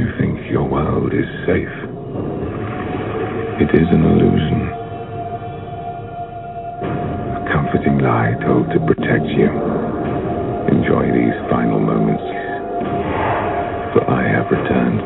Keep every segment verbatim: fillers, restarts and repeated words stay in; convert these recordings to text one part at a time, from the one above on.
you think your world is safe, it is an illusion. A comforting lie told to protect you. Enjoy these final moments, for I have returned.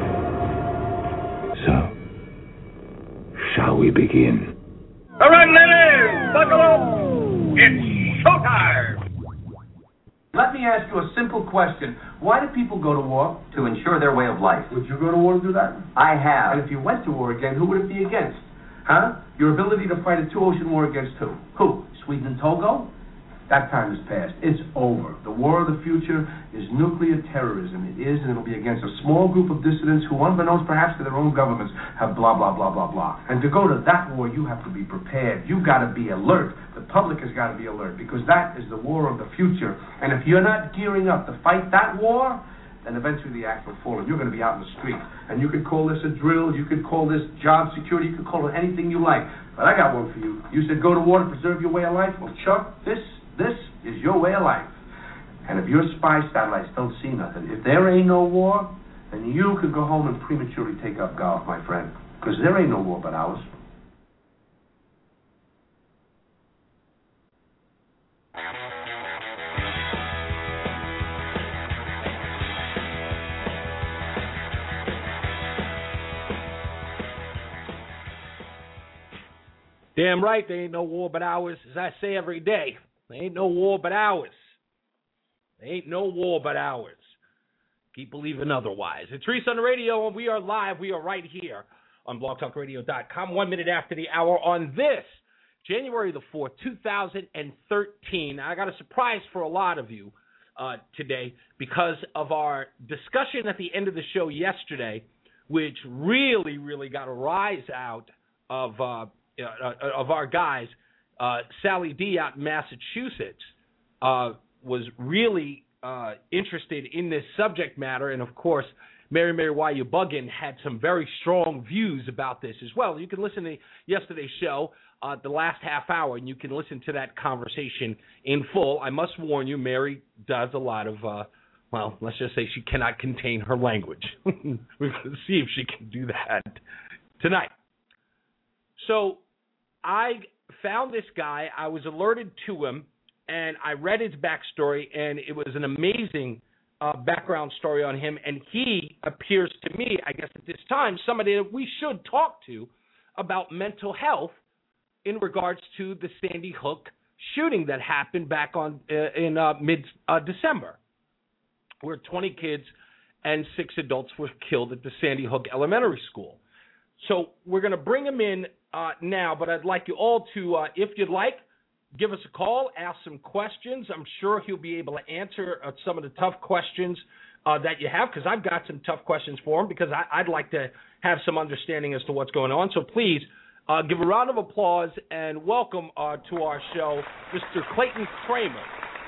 So, shall we begin? All right, ladies, buckle up. It's showtime. Let me ask you a simple question. Why do people go to war? To ensure their way of life. Would you go to war to do that? I have. And if you went to war again, who would it be against? Huh? Your ability to fight a two-ocean war against who? Who? Sweden and Togo? That time is past. It's over. The war of the future is nuclear terrorism. It is, and it'll be against a small group of dissidents who, unbeknownst perhaps to their own governments, have blah, blah, blah, blah, blah. And to go to that war, you have to be prepared. You've got to be alert. The public has got to be alert, because that is the war of the future. And if you're not gearing up to fight that war, then eventually the axe will fall, and you're going to be out in the street. And you could call this a drill, you could call this job security, you could call it anything you like. But I got one for you. You said go to war to preserve your way of life? Well, Chuck, this, this is your way of life. And if your spy satellites don't see nothing, if there ain't no war, then you could go home and prematurely take up golf, my friend. Because there ain't no war but ours. Damn right, there ain't no war but ours. As I say every day, there ain't no war but ours. There ain't no war but ours. Keep believing otherwise. It's Reese on the radio, and we are live. We are right here on blog talk radio dot com, one minute after the hour on this, January the fourth, two thousand thirteen. I got a surprise for a lot of you uh, today because of our discussion at the end of the show yesterday, which really, really got a rise out of uh, uh, of our guys. Uh, Sally D out in Massachusetts uh, was really uh, interested in this subject matter, and of course, Mary Mary Why You Buggin' had some very strong views about this as well. You can listen to yesterday's show, uh, the last half hour, and you can listen to that conversation in full. I must warn you, Mary does a lot of, uh, well, let's just say she cannot contain her language. We're going to see if she can do that tonight. So I found this guy. I was alerted to him, and I read his backstory, and it was an amazing uh, background story on him. And he appears to me, I guess at this time, somebody that we should talk to about mental health in regards to the Sandy Hook shooting that happened back on uh, in uh, mid-December, uh, where twenty kids and six adults were killed at the Sandy Hook Elementary School. So we're going to bring him in uh, now, but I'd like you all to, uh, if you'd like, give us a call, ask some questions. I'm sure he'll be able to answer uh, some of the tough questions uh, that you have, because I've got some tough questions for him, because I, I'd like to have some understanding as to what's going on. So please uh, give a round of applause and welcome uh, to our show, Mister Clayton Kramer.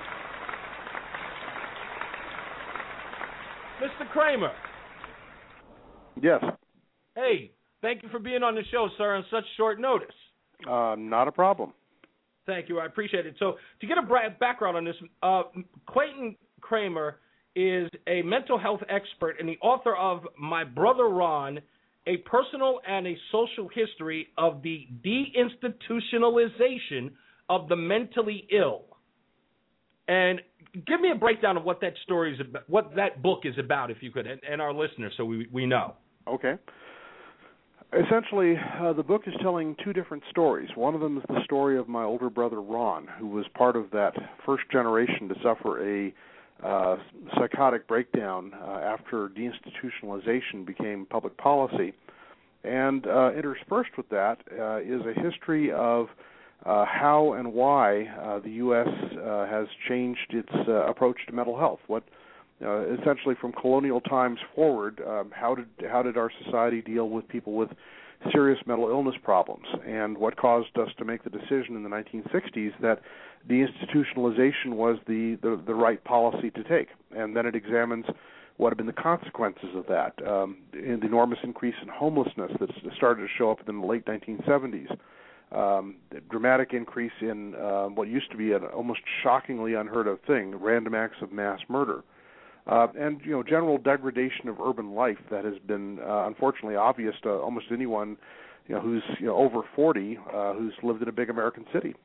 Mister Kramer. Yes. Hey, thank you for being on the show, sir, on such short notice. Uh, not a problem. Thank you. I appreciate it. So to get a background on this, uh, Clayton Kramer is a mental health expert and the author of My Brother Ron, A Personal and a Social History of the Deinstitutionalization of the Mentally Ill. And give me a breakdown of what that story is about, what that book is about, if you could, and, and our listeners, so we, we know. Okay. Essentially, uh, the book is telling two different stories. One of them is the story of my older brother, Ron, who was part of that first generation to suffer a uh, psychotic breakdown uh, after deinstitutionalization became public policy. And uh, interspersed with that uh, is a history of uh, how and why uh, the U S uh, has changed its uh, approach to mental health. What Uh, essentially, from colonial times forward, um, how did how did our society deal with people with serious mental illness problems, and what caused us to make the decision in the nineteen sixties that deinstitutionalization was the, the, the right policy to take, and then it examines what have been the consequences of that, um, in the enormous increase in homelessness that started to show up in the late nineteen seventies, um, the dramatic increase in uh, what used to be an almost shockingly unheard of thing, random acts of mass murder. uh, and you know general degradation of urban life that has been uh, unfortunately obvious to almost anyone you know who's you know over forty uh, who's lived in a big American city.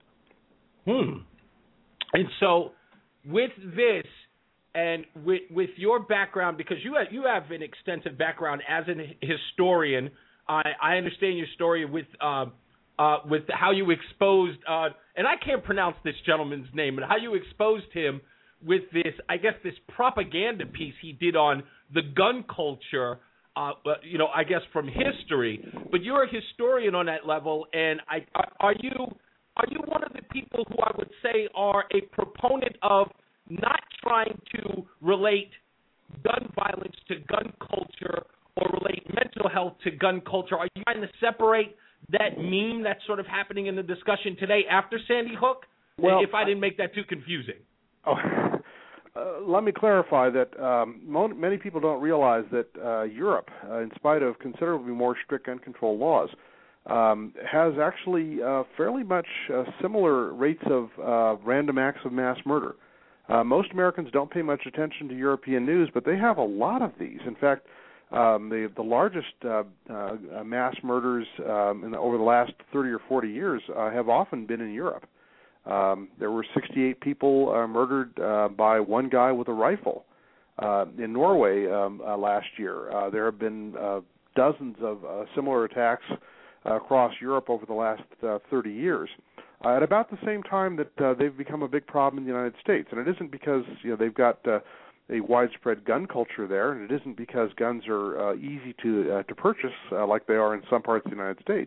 Hmm. And so, with this, and with with your background, because you have, you have an extensive background as a historian, I, I understand your story with uh, uh, with how you exposed, uh, and I can't pronounce this gentleman's name, but how you exposed him with this, I guess, this propaganda piece he did on the gun culture, uh, you know, I guess from history. But you're a historian on that level, and I, are you are you one of the people who I would say are a proponent of not trying to relate gun violence to gun culture or relate mental health to gun culture? Are you trying to separate that meme that's sort of happening in the discussion today after Sandy Hook? Well, if I didn't make that too confusing. Oh, uh, let me clarify that um, mo- many people don't realize that uh, Europe, uh, in spite of considerably more strict gun control laws, um, has actually uh, fairly much uh, similar rates of uh, random acts of mass murder. Uh, most Americans don't pay much attention to European news, but they have a lot of these. In fact, um, the the largest uh, uh, mass murders um, in the, over the last thirty or forty years uh, have often been in Europe. Um, there were sixty-eight people uh, murdered uh, by one guy with a rifle uh, in Norway um, uh, last year. Uh, there have been uh, dozens of uh, similar attacks uh, across Europe over the last uh, thirty years. Uh, at about the same time that uh, they've become a big problem in the United States, and it isn't because you know they've got uh, a widespread gun culture there, and it isn't because guns are uh, easy to uh, to purchase uh, like they are in some parts of the United States.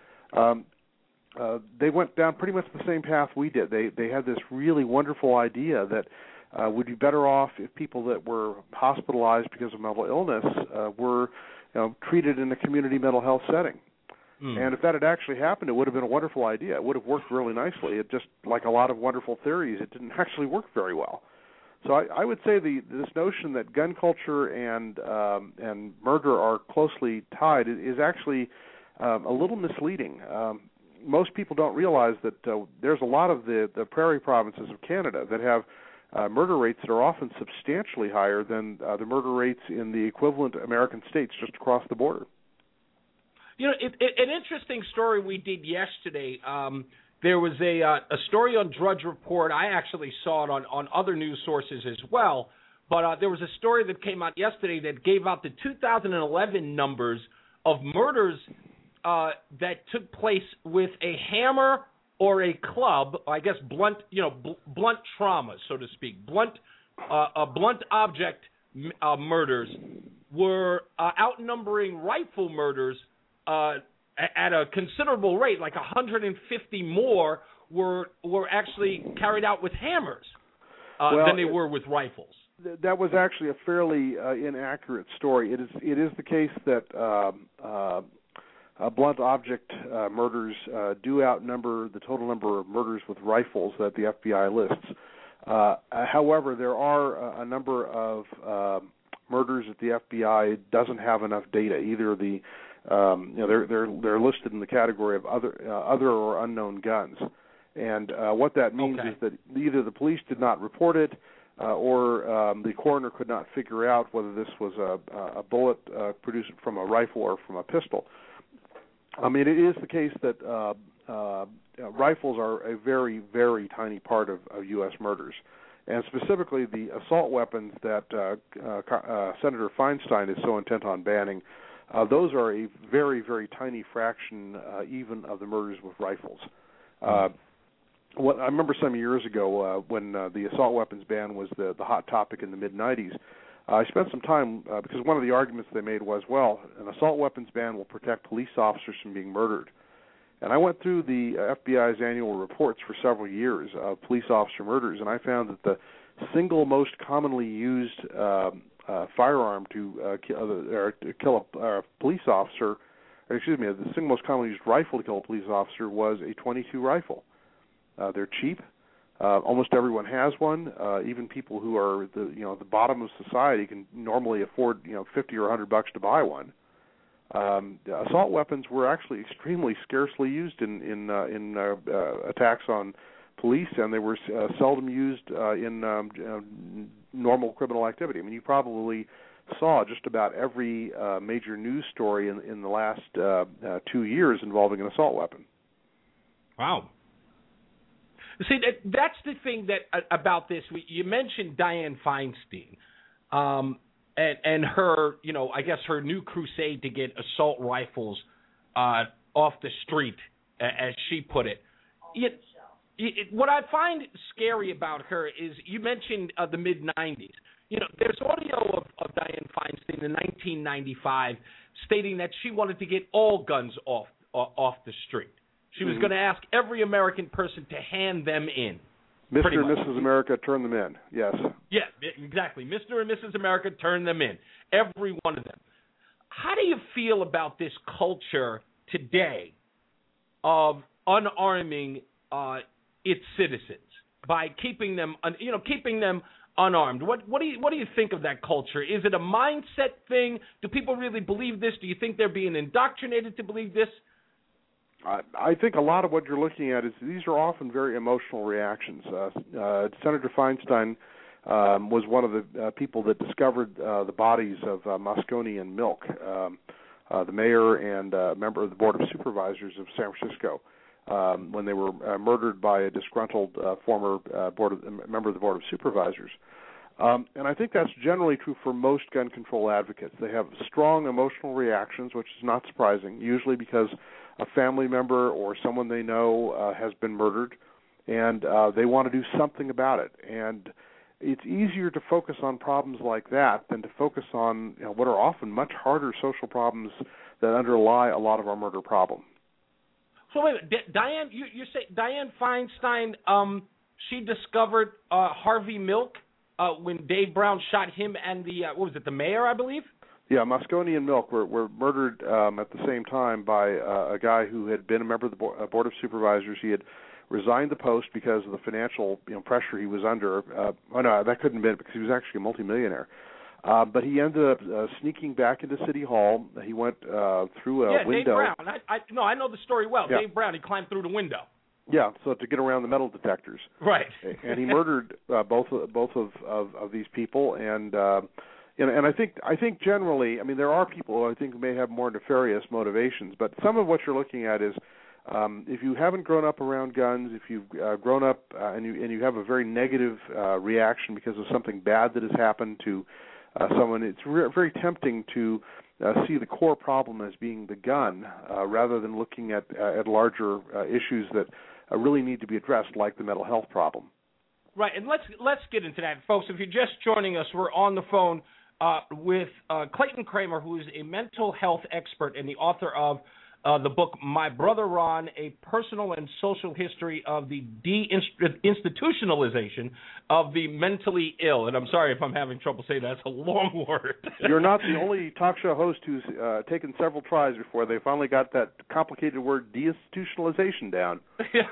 Um, uh, they went down pretty much the same path we did. They they had this really wonderful idea that uh, we'd be better off if people that were hospitalized because of mental illness uh, were you know, treated in a community mental health setting. Mm. And if that had actually happened, it would have been a wonderful idea. It would have worked really nicely. It just, like a lot of wonderful theories, it didn't actually work very well. So I, I would say the this notion that gun culture and um, and murder are closely tied is actually um, a little misleading. Um, most people don't realize that uh, there's a lot of the, the prairie provinces of Canada that have uh, murder rates that are often substantially higher than uh, the murder rates in the equivalent American states just across the border. You know, it, it, an interesting story we did yesterday. Um, there was a uh, a story on Drudge Report. I actually saw it on, on other news sources as well. But uh, there was a story that came out yesterday that gave out the two thousand eleven numbers of murders uh, that took place with a hammer or a club. I guess blunt, you know, bl- blunt trauma, so to speak. Blunt, uh, uh, blunt object uh, murders were uh, outnumbering rifle murders. Uh, at a considerable rate, like one hundred fifty more were were actually carried out with hammers uh, well, than they were with rifles. Th- that was actually a fairly uh, inaccurate story. It is it is the case that um, uh, uh, blunt object uh, murders uh, do outnumber the total number of murders with rifles that the F B I lists. Uh, however, there are a, a number of uh, murders that the F B I doesn't have enough data. Either the Um, you know, they're they're they're listed in the category of other uh, other or unknown guns, and uh, what that means okay. is that either the police did not report it, uh, or um, the coroner could not figure out whether this was a, a bullet uh, produced from a rifle or from a pistol. I mean, it is the case that uh, uh, rifles are a very very tiny part of, of U S murders, and specifically the assault weapons that uh, uh, uh, Senator Feinstein is so intent on banning. Uh, those are a very, very tiny fraction, uh, even of the murders with rifles. Uh, what I remember some years ago uh, when uh, the assault weapons ban was the, the hot topic in the mid nineties. Uh, I spent some time uh, because one of the arguments they made was, well, an assault weapons ban will protect police officers from being murdered. And I went through the F B I's annual reports for several years of police officer murders, and I found that the single most commonly used um, Uh, firearm to, uh, kill, uh, or to kill a uh, police officer, or excuse me, the single most commonly used rifle to kill a police officer was a twenty-two rifle. Uh, they're cheap. Uh, almost everyone has one. Uh, even people who are the you know the bottom of society can normally afford you know fifty or a hundred bucks to buy one. Um, assault weapons were actually extremely scarcely used in in uh, in uh, uh, attacks on police, and they were uh, seldom used uh, in um, uh, normal criminal activity. I mean, you probably saw just about every uh, major news story in, in the last uh, uh, two years involving an assault weapon. Wow. See, that, that's the thing that uh, about this. You mentioned Dianne Feinstein, um, and and her, you know, I guess her new crusade to get assault rifles uh, off the street, as she put it. It, it. What I find scary about her is you mentioned uh, the mid nineties. You know, there's audio of, of Dianne Feinstein in nineteen ninety-five stating that she wanted to get all guns off uh, off the street. She was mm-hmm. going to ask every American person to hand them in. Mister and Missus America, turn them in. Yes. Yeah, exactly. Mister and Missus America, turn them in. Every one of them. How do you feel about this culture today of unarming uh, its citizens by keeping them, un- you know, keeping them unarmed? What what do you what do you think of that culture? Is it a mindset thing? Do people really believe this? Do you think they're being indoctrinated to believe this? I, I think a lot of what you're looking at is these are often very emotional reactions. Uh, uh, Senator Feinstein um, was one of the uh, people that discovered uh, the bodies of uh, Moscone and Milk, um, uh, the mayor and uh, member of the Board of Supervisors of San Francisco, um, when they were uh, murdered by a disgruntled uh, former uh, board of, member of the Board of Supervisors. Um, and I think that's generally true for most gun control advocates. They have strong emotional reactions, which is not surprising, usually because a family member or someone they know uh, has been murdered, and uh, they want to do something about it. And it's easier to focus on problems like that than to focus on, you know, what are often much harder social problems that underlie a lot of our murder problem. So wait a minute, D- Dianne, you, you say Dianne Feinstein, um, she discovered uh, Harvey Milk uh, when Dave Brown shot him and the, uh, what was it, the mayor, I believe? Yeah, Moscone and Milk were, were murdered um, at the same time by uh, a guy who had been a member of the bo- uh, Board of Supervisors. He had resigned the post because of the financial, you know, pressure he was under. Uh, oh, no, that couldn't have been because he was actually a multimillionaire. Uh, but he ended up uh, sneaking back into City Hall. He went uh, through a yeah, window. Yeah, Dave Brown. I, I, no, I know the story well. Yeah. Dave Brown, he climbed through the window. Yeah, so to get around the metal detectors. Right. And he murdered uh, both both of, of, of these people, and uh, and, and I think I think generally, I mean, there are people who I think may have more nefarious motivations, but some of what you're looking at is um, if you haven't grown up around guns, if you've uh, grown up uh, and you and you have a very negative uh, reaction because of something bad that has happened to uh, someone, it's re- very tempting to uh, see the core problem as being the gun uh, rather than looking at uh, at larger uh, issues that uh, really need to be addressed, like the mental health problem. Right, and let's let's get into that, folks. If you're just joining us, we're on the phone uh, with uh, Clayton Kramer, who is a mental health expert and the author of uh, the book My Brother Ron, A Personal and Social History of the Deinstitutionalization of the Mentally Ill. And I'm sorry if I'm having trouble saying that. It's a long word. You're not the only talk show host who's uh, taken several tries before they finally got that complicated word deinstitutionalization down.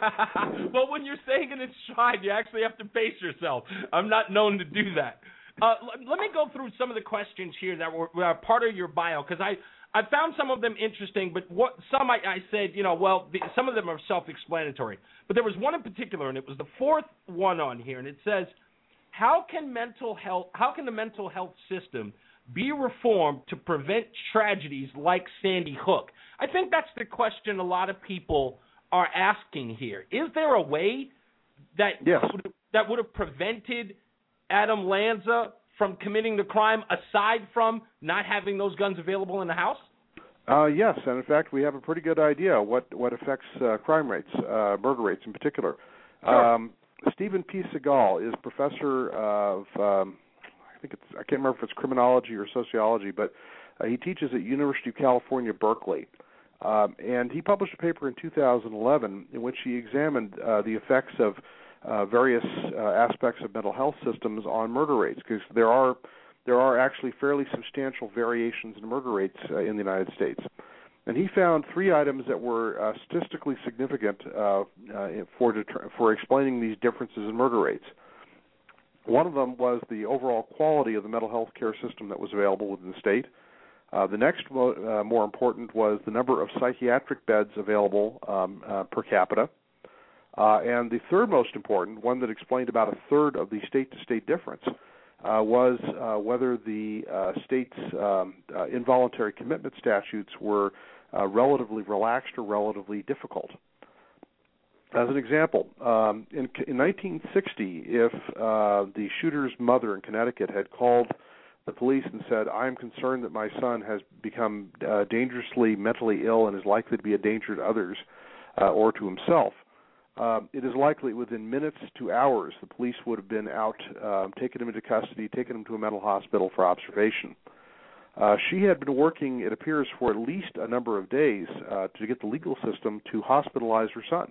Well, when you're saying it in stride, you actually have to pace yourself. I'm not known to do that. Uh, let me go through some of the questions here that were, were part of your bio, because I, I found some of them interesting, but what some I, I said, you know, well, the, some of them are self-explanatory. But there was one in particular, and it was the fourth one on here, and it says, how can mental health, how can the mental health system be reformed to prevent tragedies like Sandy Hook? I think that's the question a lot of people are asking here. Is there a way that yes. would, that would have prevented Adam Lanza from committing the crime, aside from not having those guns available in the house? Uh, yes, and in fact, we have a pretty good idea what what affects uh, crime rates, uh, murder rates in particular. Sure. Um, Stephen P. Seagal is professor of, um, I think it's, I can't remember if it's criminology or sociology, but uh, he teaches at University of California, Berkeley. Um, and he published a paper in two thousand eleven in which he examined uh, the effects of uh, various uh, aspects of mental health systems on murder rates, because there are there are actually fairly substantial variations in murder rates uh, in the United States. And he found three items that were uh, statistically significant uh, uh, for deter- for explaining these differences in murder rates. One of them was the overall quality of the mental health care system that was available within the state. Uh, the next mo- uh, more important was the number of psychiatric beds available um, uh, per capita. Uh, and the third most important, one that explained about a third of the state-to-state difference, uh, was uh, whether the uh, state's um, uh, involuntary commitment statutes were uh, relatively relaxed or relatively difficult. As an example, um, in, in nineteen sixty, if uh, the shooter's mother in Connecticut had called the police and said, "I am concerned that my son has become uh, dangerously mentally ill and is likely to be a danger to others uh, or to himself," Uh, it is likely within minutes to hours the police would have been out, um, taken him into custody, taken him to a mental hospital for observation. Uh, she had been working, it appears, for at least a number of days uh, to get the legal system to hospitalize her son.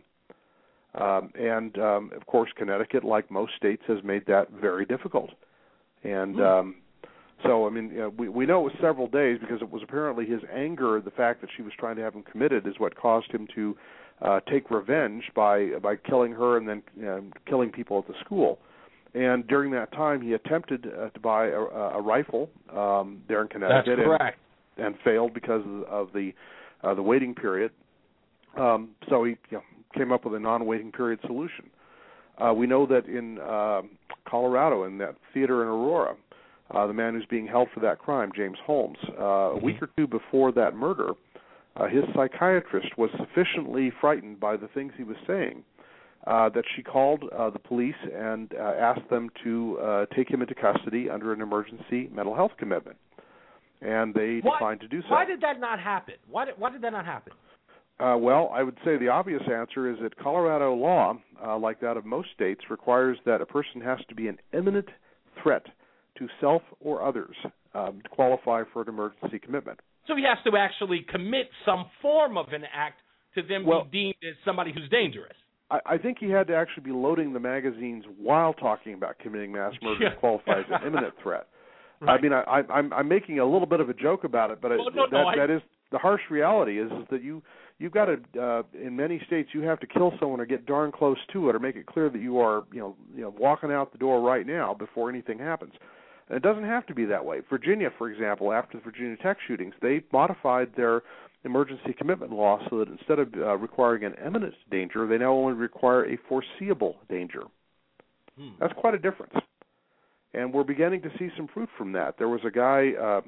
Um, and, um, of course, Connecticut, like most states, has made that very difficult. And um, so, I mean, you know, we, we know it was several days because it was apparently his anger, the fact that she was trying to have him committed, is what caused him to Uh, take revenge by by killing her and then uh, killing people at the school. And during that time, he attempted uh, to buy a, a rifle um, there in Connecticut. That's correct. And, and failed because of the uh, the waiting period. Um, so he you know, came up with a non-waiting period solution. Uh, we know that in uh, Colorado, in that theater in Aurora, uh, the man who's being held for that crime, James Holmes, uh, mm-hmm. a week or two before that murder, Uh, his psychiatrist was sufficiently frightened by the things he was saying uh, that she called uh, the police and uh, asked them to uh, take him into custody under an emergency mental health commitment. And they why, declined to do so. Why did that not happen? Why did, why did that not happen? Uh, well, I would say the obvious answer is that Colorado law, uh, like that of most states, requires that a person has to be an imminent threat to self or others um, to qualify for an emergency commitment. So he has to actually commit some form of an act to then well, be deemed as somebody who's dangerous. I, I think he had to actually be loading the magazines while talking about committing mass murder to qualify as an imminent threat. Right. I mean, I, I, I'm, I'm making a little bit of a joke about it, but oh, it, no, that, no, I... that is the harsh reality is, is that you you've got to uh, in many states you have to kill someone or get darn close to it or make it clear that you are you know you know walking out the door right now before anything happens. And it doesn't have to be that way. Virginia, for example, after the Virginia Tech shootings, they modified their emergency commitment law so that instead of uh, requiring an imminent danger, they now only require a foreseeable danger. Hmm. That's quite a difference. And we're beginning to see some fruit from that. There was a guy, uh,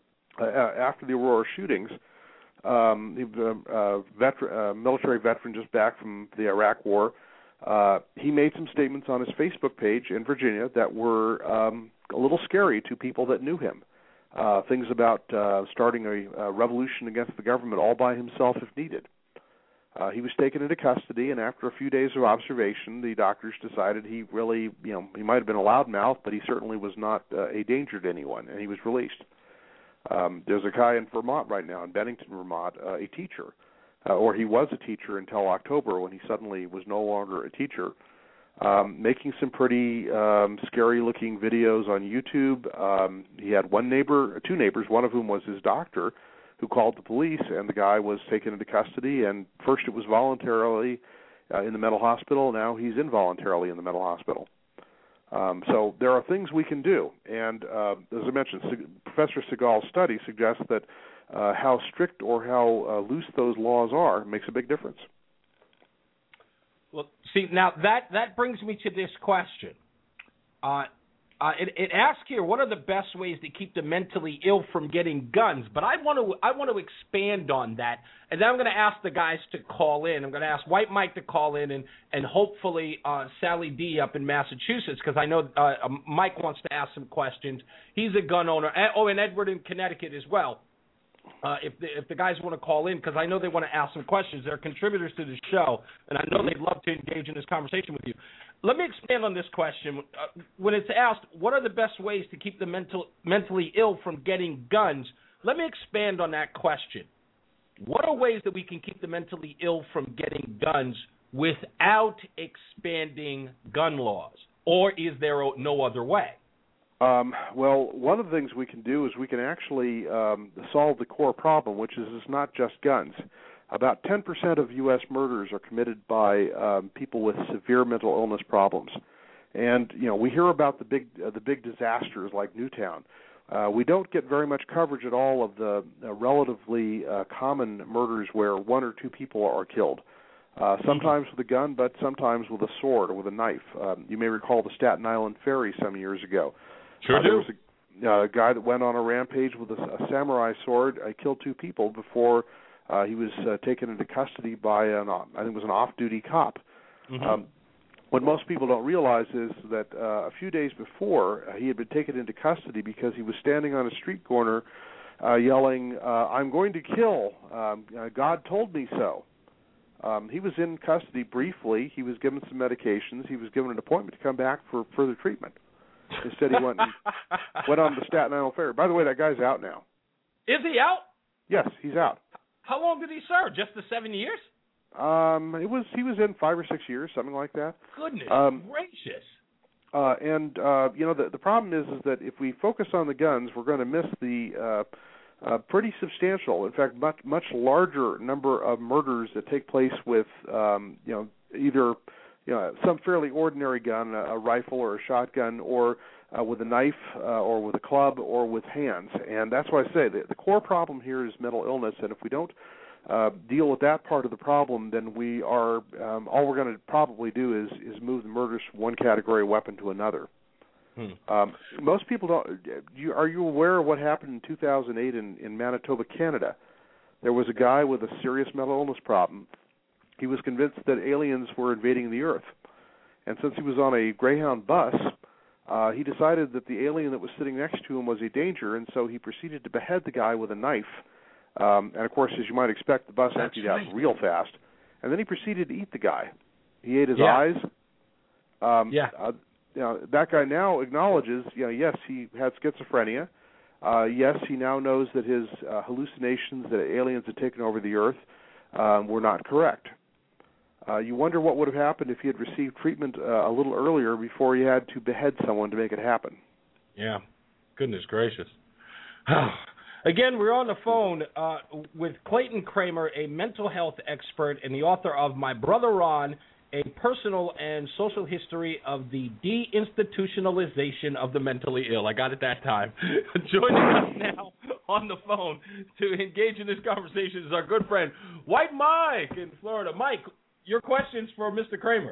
uh, after the Aurora shootings, um, he was a uh, veteran, uh, military veteran just back from the Iraq War. Uh, he made some statements on his Facebook page in Virginia that were um, a little scary to people that knew him. Uh, things about uh, starting a, a revolution against the government all by himself if needed. Uh, he was taken into custody, and after a few days of observation, the doctors decided he really, you know, he might have been a loudmouth, but he certainly was not uh, a danger to anyone, and he was released. Um, there's a guy in Vermont right now, in Bennington, Vermont, uh, a teacher, uh, or he was a teacher until October when he suddenly was no longer a teacher, Um, making some pretty um, scary-looking videos on YouTube. Um, he had one neighbor, two neighbors, one of whom was his doctor, who called the police, and the guy was taken into custody. And first it was voluntarily uh, in the mental hospital. Now he's involuntarily in the mental hospital. Um, so there are things we can do. And uh, as I mentioned, Professor Segal's study suggests that uh, how strict or how uh, loose those laws are makes a big difference. Well, see, now that, that brings me to this question. Uh, uh, it, it asks here, what are the best ways to keep the mentally ill from getting guns? But I want to I want to expand on that, and then I'm going to ask the guys to call in. I'm going to ask White Mike to call in, and and hopefully uh, Sally D up in Massachusetts, because I know uh, Mike wants to ask some questions. He's a gun owner. Oh, and Edward in Connecticut as well. Uh, if the, if the guys want to call in, because I know they want to ask some questions. They're contributors to the show, and I know they'd love to engage in this conversation with you. Let me expand on this question. Uh, when it's asked, what are the best ways to keep the mental, mentally ill from getting guns? Let me expand on that question. What are ways that we can keep the mentally ill from getting guns without expanding gun laws? Or is there no other way? Um, well, one of the things we can do is we can actually um, solve the core problem, which is it's not just guns. About ten percent of U S murders are committed by um, people with severe mental illness problems. And, you know, we hear about the big uh, the big disasters like Newtown. Uh, we don't get very much coverage at all of the uh, relatively uh, common murders where one or two people are killed. Uh, sometimes with a gun, but sometimes with a sword or with a knife. Um, you may recall the Staten Island ferry some years ago. Sure uh, do. There was a, uh, a guy that went on a rampage with a, a samurai sword. I killed two people before uh, he was uh, taken into custody by an, I think it was an off-duty cop. Mm-hmm. Um, what most people don't realize is that uh, a few days before, uh, he had been taken into custody because he was standing on a street corner uh, yelling, uh, "I'm going to kill, um, uh, God told me so." Um, he was in custody briefly. He was given some medications. He was given an appointment to come back for further treatment. Instead, he went and went on the Staten Island Ferry. By the way, that guy's out now. Is he out? Yes, he's out. How long did he serve? Just the seven years? Um, it was he was in five or six years, something like that. Goodness um, gracious! Uh, and uh, you know the the problem is is that if we focus on the guns, we're going to miss the uh, uh, pretty substantial, in fact, much much larger number of murders that take place with um, you know either you know some fairly ordinary gun, a, a rifle or a shotgun, or uh, with a knife, uh, or with a club, or with hands. And that's why I say the, the core problem here is mental illness. And if we don't Uh, deal with that part of the problem, then we are um, all we're going to probably do is is move the murders from one category of weapon to another. Hmm. Um, most people don't. You, are you aware of what happened in two thousand eight in, in Manitoba, Canada? There was a guy with a serious mental illness problem. He was convinced that aliens were invading the Earth, and since he was on a Greyhound bus, uh, he decided that the alien that was sitting next to him was a danger, and so he proceeded to behead the guy with a knife. Um, and, of course, as you might expect, the bus That's emptied right. out real fast. And then he proceeded to eat the guy. He ate his Yeah. eyes. Um, yeah. Uh, you know, that guy now acknowledges, you know, yes, he had schizophrenia. Uh, yes, he now knows that his uh, hallucinations that aliens had taken over the Earth um, were not correct. Uh, you wonder what would have happened if he had received treatment uh, a little earlier before he had to behead someone to make it happen. Yeah. Goodness gracious. Again, we're on the phone uh, with Clayton Kramer, a mental health expert and the author of My Brother Ron, A Personal and Social History of the Deinstitutionalization of the Mentally Ill. I got it that time. Joining us now on the phone to engage in this conversation is our good friend, White Mike in Florida. Mike, your questions for Mister Kramer.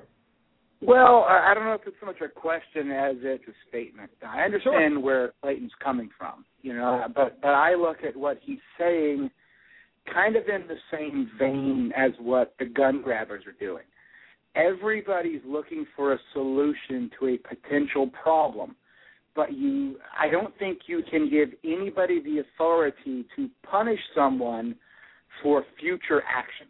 Well, I don't know if it's so much a question as it's a statement. I understand Sure. where Clayton's coming from, you know, but, but I look at what he's saying kind of in the same vein as what the gun grabbers are doing. Everybody's looking for a solution to a potential problem, but you, I don't think you can give anybody the authority to punish someone for future actions.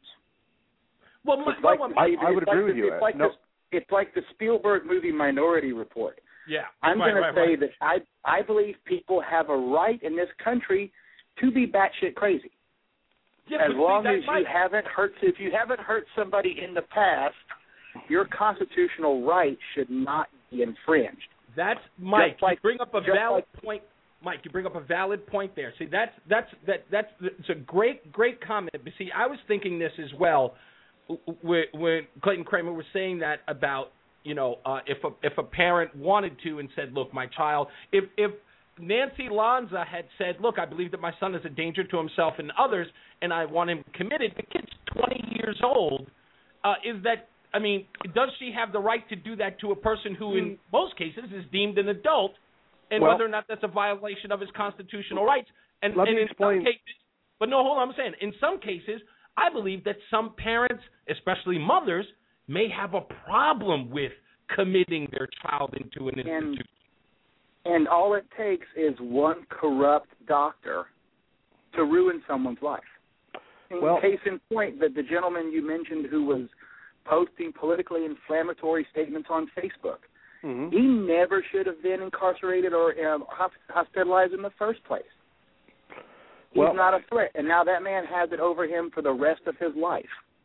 Well, my, It's like, well, I- I would it's agree like with the, you. It's like, No. the, it's like the Spielberg movie Minority Report. yeah. I'm right, going right, to say right. that I I believe people have a right in this country to be batshit crazy. Yeah, as but see, long that as you might- haven't hurt, if you haven't hurt somebody in the past, your constitutional right should not be infringed. That's Mike. Just like- you bring up a just valid like- point. Mike, you bring up a valid point there. See, that's that's that that's it's a great great comment. But see, I was thinking this as well when, when Clayton Kramer was saying that about you know uh, if a if a parent wanted to and said, look, my child, if if Nancy Lanza had said, look, I believe that my son is a danger to himself and others, and I want him committed. The kid's twenty years old. Uh, is that I mean, does she have the right to do that to a person who, in most cases, is deemed an adult? And Well, whether or not that's a violation of his constitutional rights. And, let and me in explain. some cases, but no, hold on, I'm saying, in some cases, I believe that some parents, especially mothers, may have a problem with committing their child into an institution. And, and all it takes is one corrupt doctor to ruin someone's life. In Well- case in point, that the gentleman you mentioned who was posting politically inflammatory statements on Facebook, Mm-hmm. he never should have been incarcerated or um, hospitalized in the first place. He's Well- not a threat, and now that man has it over him for the rest of his life.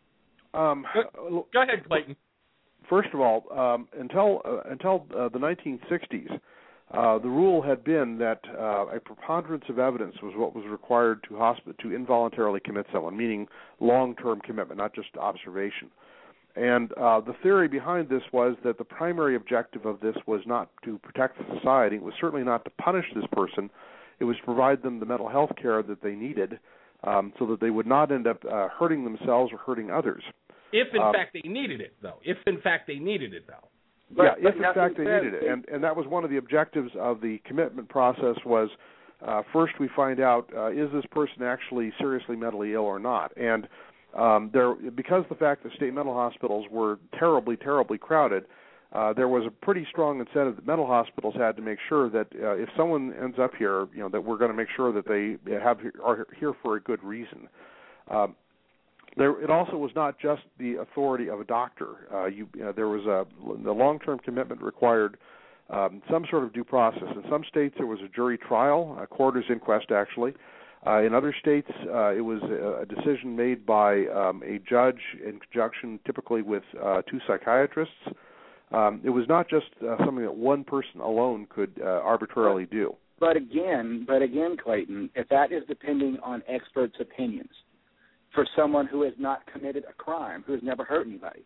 Um, Go, go ahead, Clayton. First of all, um, until uh, until uh, the nineteen sixties, uh, the rule had been that uh, a preponderance of evidence was what was required to hosp- to involuntarily commit someone, meaning long-term commitment, not just observation. And uh, the theory behind this was that the primary objective of this was not to protect the society. It was certainly not to punish this person. It was to provide them the mental health care that they needed um, so that they would not end up uh, hurting themselves or hurting others. If, in Um, fact, they needed it, though. If, in fact, they needed it, though. But, yeah, but if in fact they says, needed it, and and that was one of the objectives of the commitment process was uh, first we find out uh, is this person actually seriously mentally ill or not, and um, there because the fact that state mental hospitals were terribly terribly crowded, uh, there was a pretty strong incentive that mental hospitals had to make sure that uh, if someone ends up here, you know, that we're going to make sure that they have are here for a good reason. Um, There, it also was not just the authority of a doctor. Uh, you, you know, there was a the long-term commitment required um, some sort of due process. In some states, there was a jury trial, a coroner's inquest, actually. Uh, in other states, uh, it was a, a decision made by um, a judge in conjunction, typically with uh, two psychiatrists. Um, it was not just uh, something that one person alone could uh, arbitrarily do. But again, but again, Clayton, if that is depending on experts' opinions, for someone who has not committed a crime, who has never hurt anybody.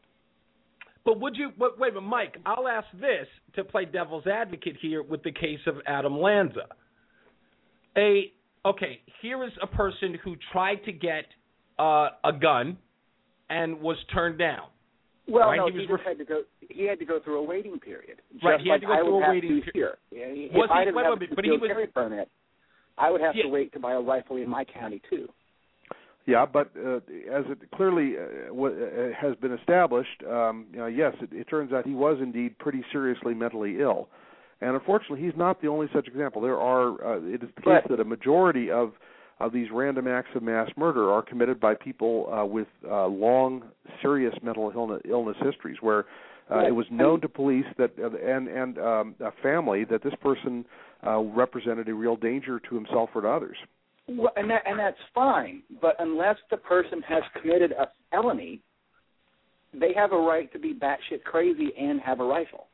But would you, but wait a minute, Mike, I'll ask this to play devil's advocate here with the case of Adam Lanza. A, okay, here is a person who tried to get uh, a gun and was turned down. Well, right? no, he, he, was just ref- had to go. He had to go through a waiting period. Right, just he had to like go I through would a have waiting to period. Here. If Was I he, didn't wait, have wait, a but he was carry permit, I would have yeah. to wait to buy a rifle in my county too. Yeah, but uh, as it clearly uh, w- uh, has been established, um, you know, yes, it, it turns out he was indeed pretty seriously mentally ill. And unfortunately, he's not the only such example. There are, uh, it is the case but, that a majority of, of these random acts of mass murder are committed by people uh, with uh, long, serious mental illness, illness histories, where uh, right. it was known to police that uh, and, and um, a family that this person uh, represented a real danger to himself or to others. Well, and that and that's fine, but unless the person has committed a felony, they have a right to be batshit crazy and have a rifle.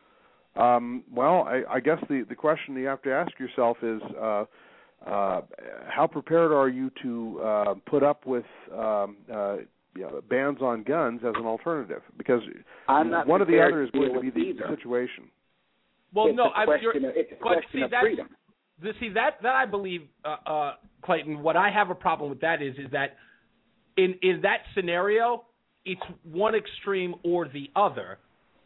Um, well, I, I guess the, the question you have to ask yourself is, uh, uh, how prepared are you to uh, put up with um, uh, you know, bans on guns as an alternative? Because I'm not one or the other is to going to be the either. situation. Well, it's no, a I, question you're, of, it's a but question see, of that's, freedom. The, see that that I believe, uh, uh, Clayton. What I have a problem with that is is that in in that scenario, it's one extreme or the other,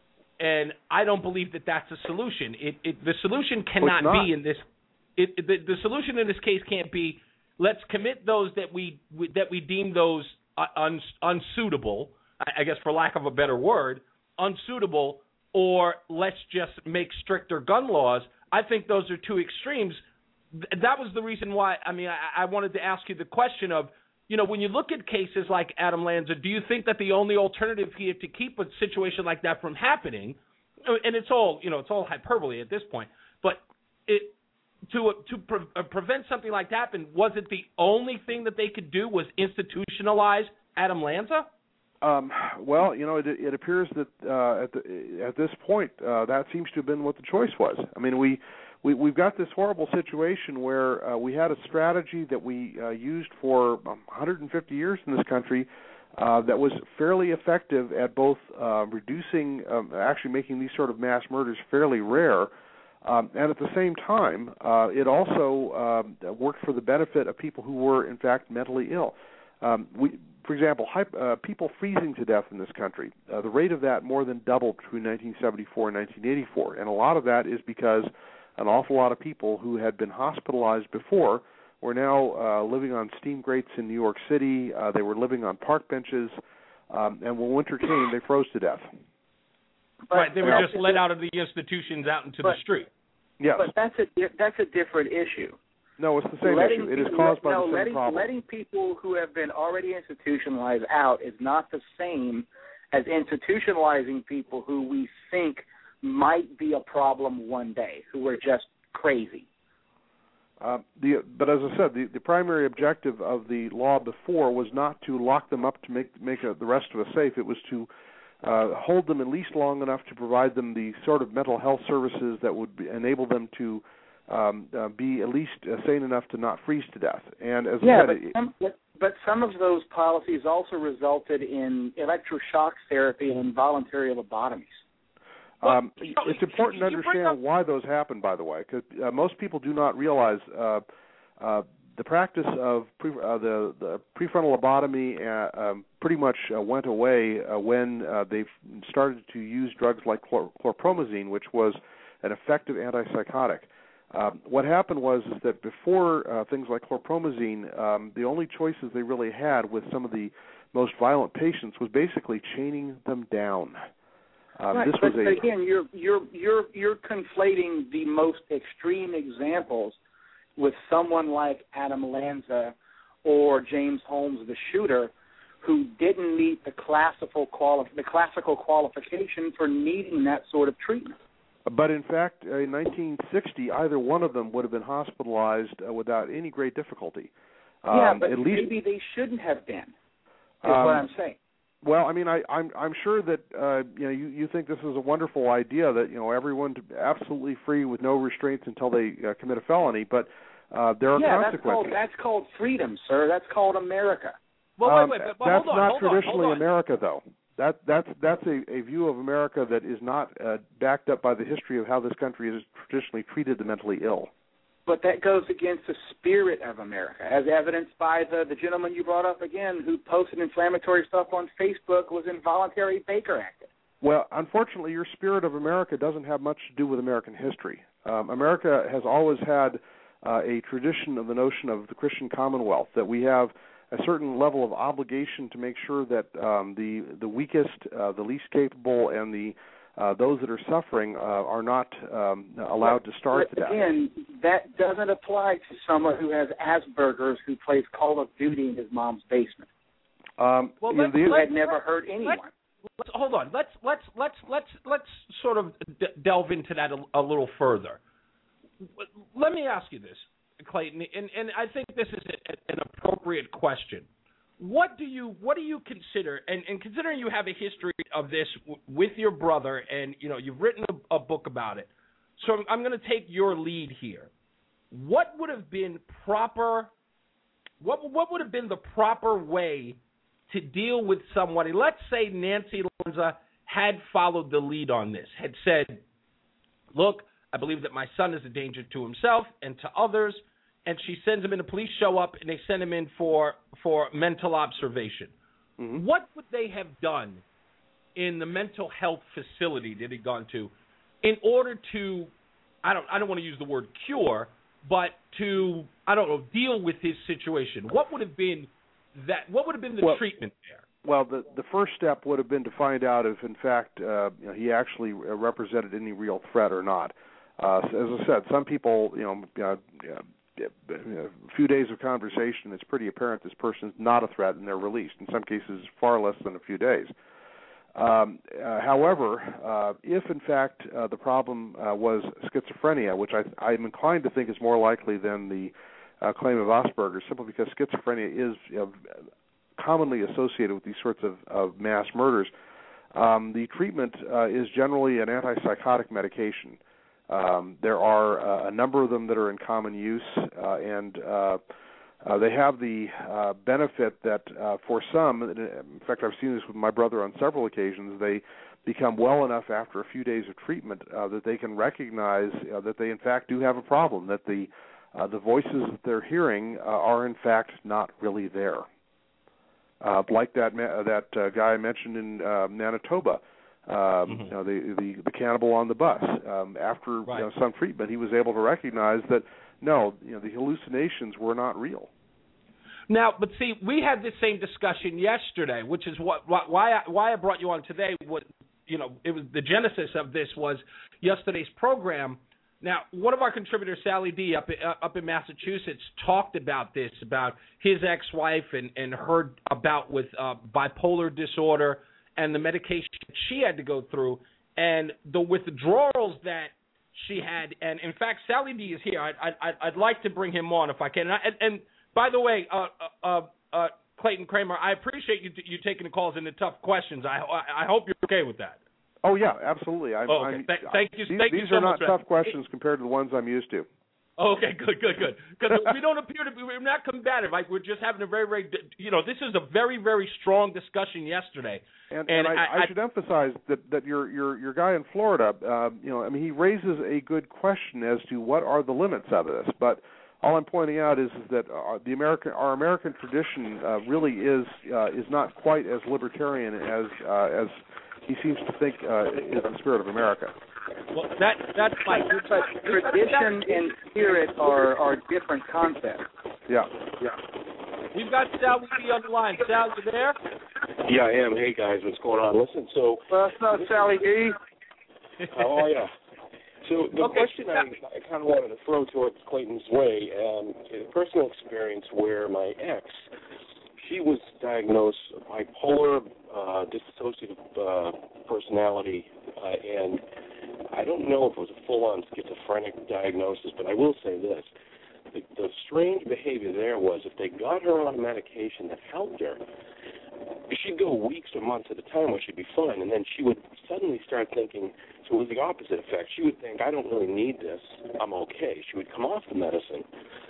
and I don't believe that that's a solution. It, it the solution cannot well, be in this. It, the, the solution in this case can't be let's commit those that we, we that we deem those un, unsuitable. I, I guess for lack of a better word, unsuitable, or let's just make stricter gun laws. I think those are two extremes. That was the reason why, I mean, I, I wanted to ask you the question of, you know, when you look at cases like Adam Lanza, do you think that the only alternative here to keep a situation like that from happening, and it's all, you know, it's all hyperbole at this point, but it to to pre- uh, prevent something like that happen, was it the only thing that they could do was institutionalize Adam Lanza? Um, well, you know, it, it appears that uh, at, the, at this point, uh, that seems to have been what the choice was. I mean, we, we, we've got this horrible situation where uh, we had a strategy that we uh, used for one hundred fifty years in this country uh, that was fairly effective at both uh, reducing, um, actually making these sort of mass murders fairly rare, um, and at the same time, uh, it also uh, worked for the benefit of people who were, in fact, mentally ill. Um, we, for example, uh, people freezing to death in this country, uh, the rate of that more than doubled between nineteen seventy-four and nineteen eighty-four. And a lot of that is because an awful lot of people who had been hospitalized before were now uh, living on steam grates in New York City. Uh, they were living on park benches. Um, and when winter came, they froze to death. But, right, they were just let out of the institutions out into but, the street. Yes. But that's a, that's a different issue. No, it's the same letting issue. It is people, caused by no, the same letting, problem. letting people who have been already institutionalized out is not the same as institutionalizing people who we think might be a problem one day, who are just crazy. Uh, the, but as I said, the, the primary objective of the law before was not to lock them up to make make a, the rest of us safe. It was to uh, hold them at least long enough to provide them the sort of mental health services that would be, enable them to Um, uh, be at least uh, sane enough to not freeze to death. And as yeah, I said, but it, some, but some of those policies also resulted in electroshock therapy and involuntary lobotomies. um, Well, it's important to you bring understand up- why those happen, by the way, because uh, most people do not realize uh, uh, the practice of pre, uh, the, the prefrontal lobotomy uh, um, pretty much uh, went away uh, when uh, they started to use drugs like chlor- chlorpromazine, which was an effective antipsychotic. Um, what happened was is that before uh, things like chlorpromazine, um, the only choices they really had with some of the most violent patients was basically chaining them down. Um, right, this but, was a, but again, you're you're you're you're conflating the most extreme examples with someone like Adam Lanza or James Holmes, the shooter, who didn't meet the classical quali- the classical qualification for needing that sort of treatment. But in fact, in nineteen sixty, either one of them would have been hospitalized uh, without any great difficulty. Um, yeah, but at least, maybe they shouldn't have been. Is um, what I'm saying. Well, I mean, I, I'm I'm sure that uh, you know you, you think this is a wonderful idea that you know everyone to absolutely free with no restraints until they uh, commit a felony, but uh, there are yeah, consequences. that's called that's called freedom, sir. That's called America. Well, um, wait, wait, but, but that's hold on, not hold on, traditionally hold on. America, though. That that's that's a, a view of America that is not uh, backed up by the history of how this country has traditionally treated the mentally ill. But that goes against the spirit of America, as evidenced by the, the gentleman you brought up again who posted inflammatory stuff on Facebook, was involuntary Baker Acted. Well, unfortunately, your spirit of America doesn't have much to do with American history. Um, America has always had uh, a tradition of the notion of the Christian Commonwealth, that we have a certain level of obligation to make sure that um, the the weakest, uh, the least capable, and the uh, those that are suffering uh, are not um, allowed but, to starve but to death. Again, that doesn't apply to someone who has Asperger's who plays Call of Duty in his mom's basement. Um, Well, you know, let's- the- Who let's- had never hurt anyone. Let's, let's hold on. Let's let's let's let's let's sort of d- delve into that a, a little further. Let me ask you this, Clayton, and, and I think this is a, an appropriate question. What do you what do you consider, and, and considering you have a history of this w- with your brother, and you know you've written a, a book about it, so I'm, I'm going to take your lead here. What would have been proper? What what would have been the proper way to deal with somebody? Let's say Nancy Lanza had followed the lead on this, had said, "Look, I believe that my son is a danger to himself and to others." And she sends him in. The police show up, and they send him in for for mental observation. Mm-hmm. What would they have done in the mental health facility that he'd gone to, in order to, I don't I don't want to use the word cure, but to I don't know deal with his situation? What would have been that? What would have been the well, treatment there? Well, the the first step would have been to find out if, in fact, uh, you know, he actually represented any real threat or not. Uh, as I said, some people, you know. Uh, a few days of conversation, it's pretty apparent this person is not a threat, and they're released. In some cases, far less than a few days. Um, uh, however, uh, if in fact uh, the problem uh, was schizophrenia, which I, I'm inclined to think is more likely than the uh, claim of Asperger's, simply because schizophrenia is you know, commonly associated with these sorts of, of mass murders, um, the treatment uh, is generally an antipsychotic medication. Um, there are uh, a number of them that are in common use, uh, and uh, uh, they have the uh, benefit that uh, for some, in fact, I've seen this with my brother on several occasions, they become well enough after a few days of treatment uh, that they can recognize uh, that they in fact do have a problem, that the uh, the voices that they're hearing uh, are in fact not really there. Uh, like that ma- that uh, guy I mentioned in uh, Manitoba. Um, mm-hmm. you know, the, the the cannibal on the bus. Um, after right. you know, some treatment, he was able to recognize that no, you know, the hallucinations were not real. Now, but see, we had this same discussion yesterday, which is what why I, why I brought you on today. What you know, it was the genesis of this was yesterday's program. Now, one of our contributors, Sally D, up uh, up in Massachusetts, talked about this, about his ex-wife and and her bout with uh, bipolar disorder and the medication she had to go through, and the withdrawals that she had. And, in fact, Sally D is here. I'd, I'd, I'd like to bring him on if I can. And, I, and, and by the way, uh, uh, uh, Clayton Kramer, I appreciate you you taking the calls and the tough questions. I, I hope you're okay with that. Oh, yeah, absolutely. I'm, oh, okay. I'm, Th- thank you. These, thank these you so are not much, tough man. questions compared to the ones I'm used to. Okay, good, good, good. Because we don't appear to be, we're not combative. Like, we're just having a very, very, you know, this is a very, very strong discussion yesterday. And, and, and I, I, I should emphasize that, that your, your, your guy in Florida, uh, you know, I mean, he raises a good question as to what are the limits of this. But all I'm pointing out is, is that our, the American, our American tradition uh, really is uh, is not quite as libertarian as uh, as he seems to think uh, is the spirit of America. Well, that that's my but tradition and spirit are are different concepts. Yeah, yeah. We've got Sal Weedy on the line. Sal, you there? Yeah, I am. Hey guys, what's going on? Listen, so What's up, Sally D? How are you? So the Okay. question I, I kind of wanted to throw towards Clayton's way, um, is a personal experience where my ex, she was diagnosed bipolar, uh, dissociative uh, personality, uh, and I don't know if it was a full-on schizophrenic diagnosis, but I will say this. The, the strange behavior there was if they got her on a medication that helped her, she'd go weeks or months at a time where she'd be fine, and then she would suddenly start thinking, so it was the opposite effect. She would think, I don't really need this. I'm okay. She would come off the medicine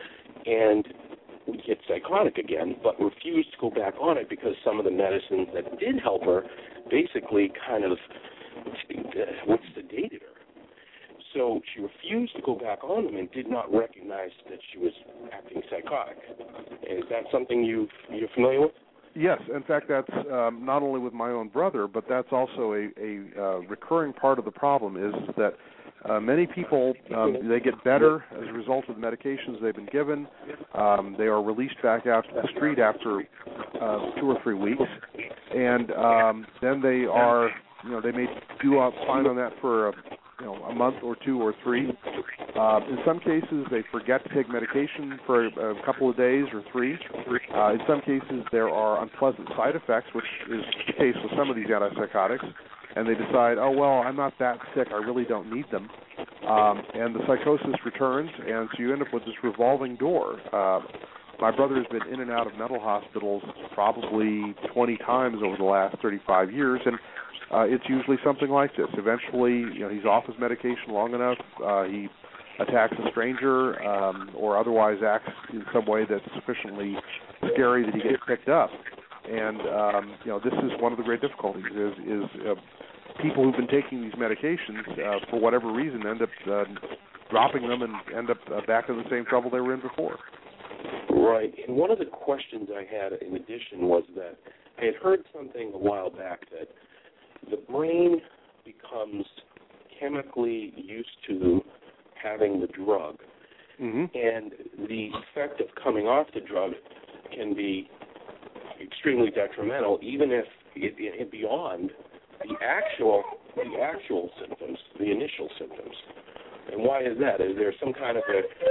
and would get psychotic again, but refused to go back on it because some of the medicines that did help her basically kind of what sedated her. So she refused to go back on them and did not recognize that she was acting psychotic. Is that something you've, you're familiar with? Yes, in fact, that's um, not only with my own brother, but that's also a, a uh, recurring part of the problem is that uh, many people, um, they get better as a result of the medications they've been given. Um, they are released back out to the street after uh, two or three weeks, and um, then they are, you know, they may do uh, fine on that for a, you know, a month or two or three. Uh, in some cases, they forget to take medication for a, a couple of days or three. Uh, in some cases, there are unpleasant side effects, which is the case with some of these antipsychotics, and they decide, oh, well, I'm not that sick, I really don't need them. Um, and the psychosis returns, and so you end up with this revolving door. Uh, my brother has been in and out of mental hospitals probably twenty times over the last thirty-five years, and uh, it's usually something like this. Eventually, you know, he's off his medication long enough, uh, he attacks a stranger um, or otherwise acts in some way that's sufficiently scary that he gets picked up. And, um, you know, this is one of the great difficulties is, is uh, people who've been taking these medications uh, for whatever reason end up uh, dropping them and end up uh, back in the same trouble they were in before. Right. And one of the questions I had in addition was that I had heard something a while back that the brain becomes chemically used to having the drug, mm-hmm. and the effect of coming off the drug can be extremely detrimental, even if it, it beyond the actual the actual symptoms, the initial symptoms. And why is that? Is there some kind of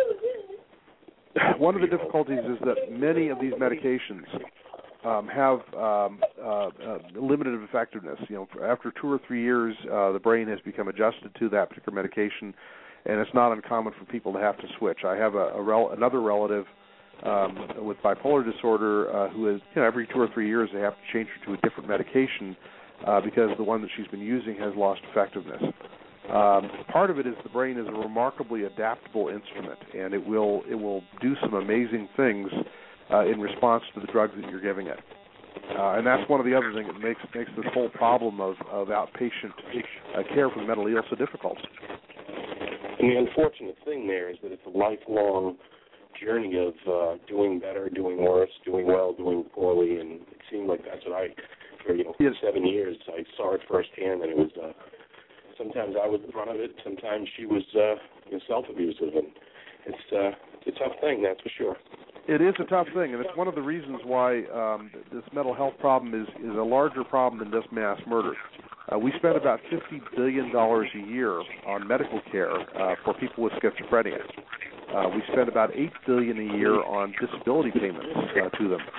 a one of the difficulties is that many of these medications um, have um, uh, uh, limited effectiveness. You know, after two or three years, uh, the brain has become adjusted to that particular medication, and it's not uncommon for people to have to switch. I have a, a rel- another relative um, with bipolar disorder uh, who is, you know, every two or three years they have to change her to a different medication uh, because the one that she's been using has lost effectiveness. Um, part of it is the brain is a remarkably adaptable instrument, and it will it will do some amazing things uh, in response to the drugs that you're giving it. Uh, and that's one of the other things that makes makes this whole problem of, of outpatient uh, care for the mentally ill so difficult. And the unfortunate thing there is that it's a lifelong journey of uh, doing better, doing worse, doing well, doing poorly, and it seemed like that's what I, for you know, yes. seven years, I saw it firsthand, and it was. Uh, Sometimes I was in front of it. Sometimes she was uh, you know, self-abusive, and it's, uh, it's a tough thing, that's for sure. It is a tough thing, and it's one of the reasons why um, this mental health problem is, is a larger problem than just mass murder. Uh, we spend about fifty billion dollars a year on medical care uh, for people with schizophrenia. Uh, we spend about eight billion dollars a year on disability payments uh, to them.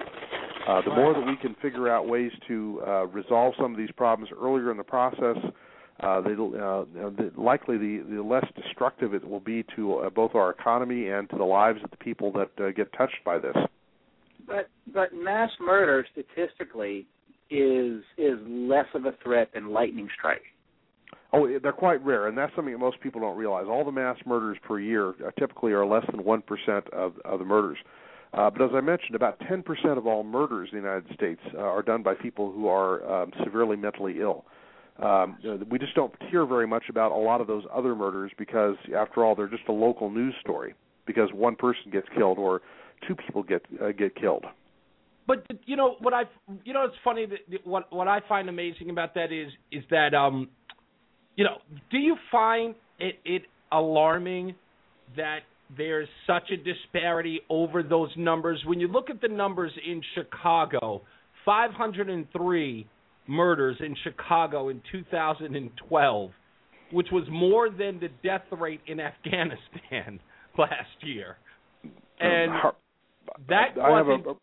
Uh, the more that we can figure out ways to uh, resolve some of these problems earlier in the process, Uh, the, uh, the, likely the, the less destructive it will be to uh, both our economy and to the lives of the people that uh, get touched by this. But but mass murder statistically is is less of a threat than lightning strike. Oh, they're quite rare, and that's something that most people don't realize. All the mass murders per year are typically are less than one percent of, of the murders. Uh, but as I mentioned, about ten percent of all murders in the United States uh, are done by people who are um, severely mentally ill. Um, we just don't hear very much about a lot of those other murders because, after all, they're just a local news story. because one person gets killed or two people get uh, get killed. But you know what I you know it's funny that what what I find amazing about that is is that um you know do you find it, it alarming that there's such a disparity over those numbers? When you look at the numbers in Chicago, five hundred three murders in Chicago in two thousand twelve, which was more than the death rate in Afghanistan last year. And that wasn't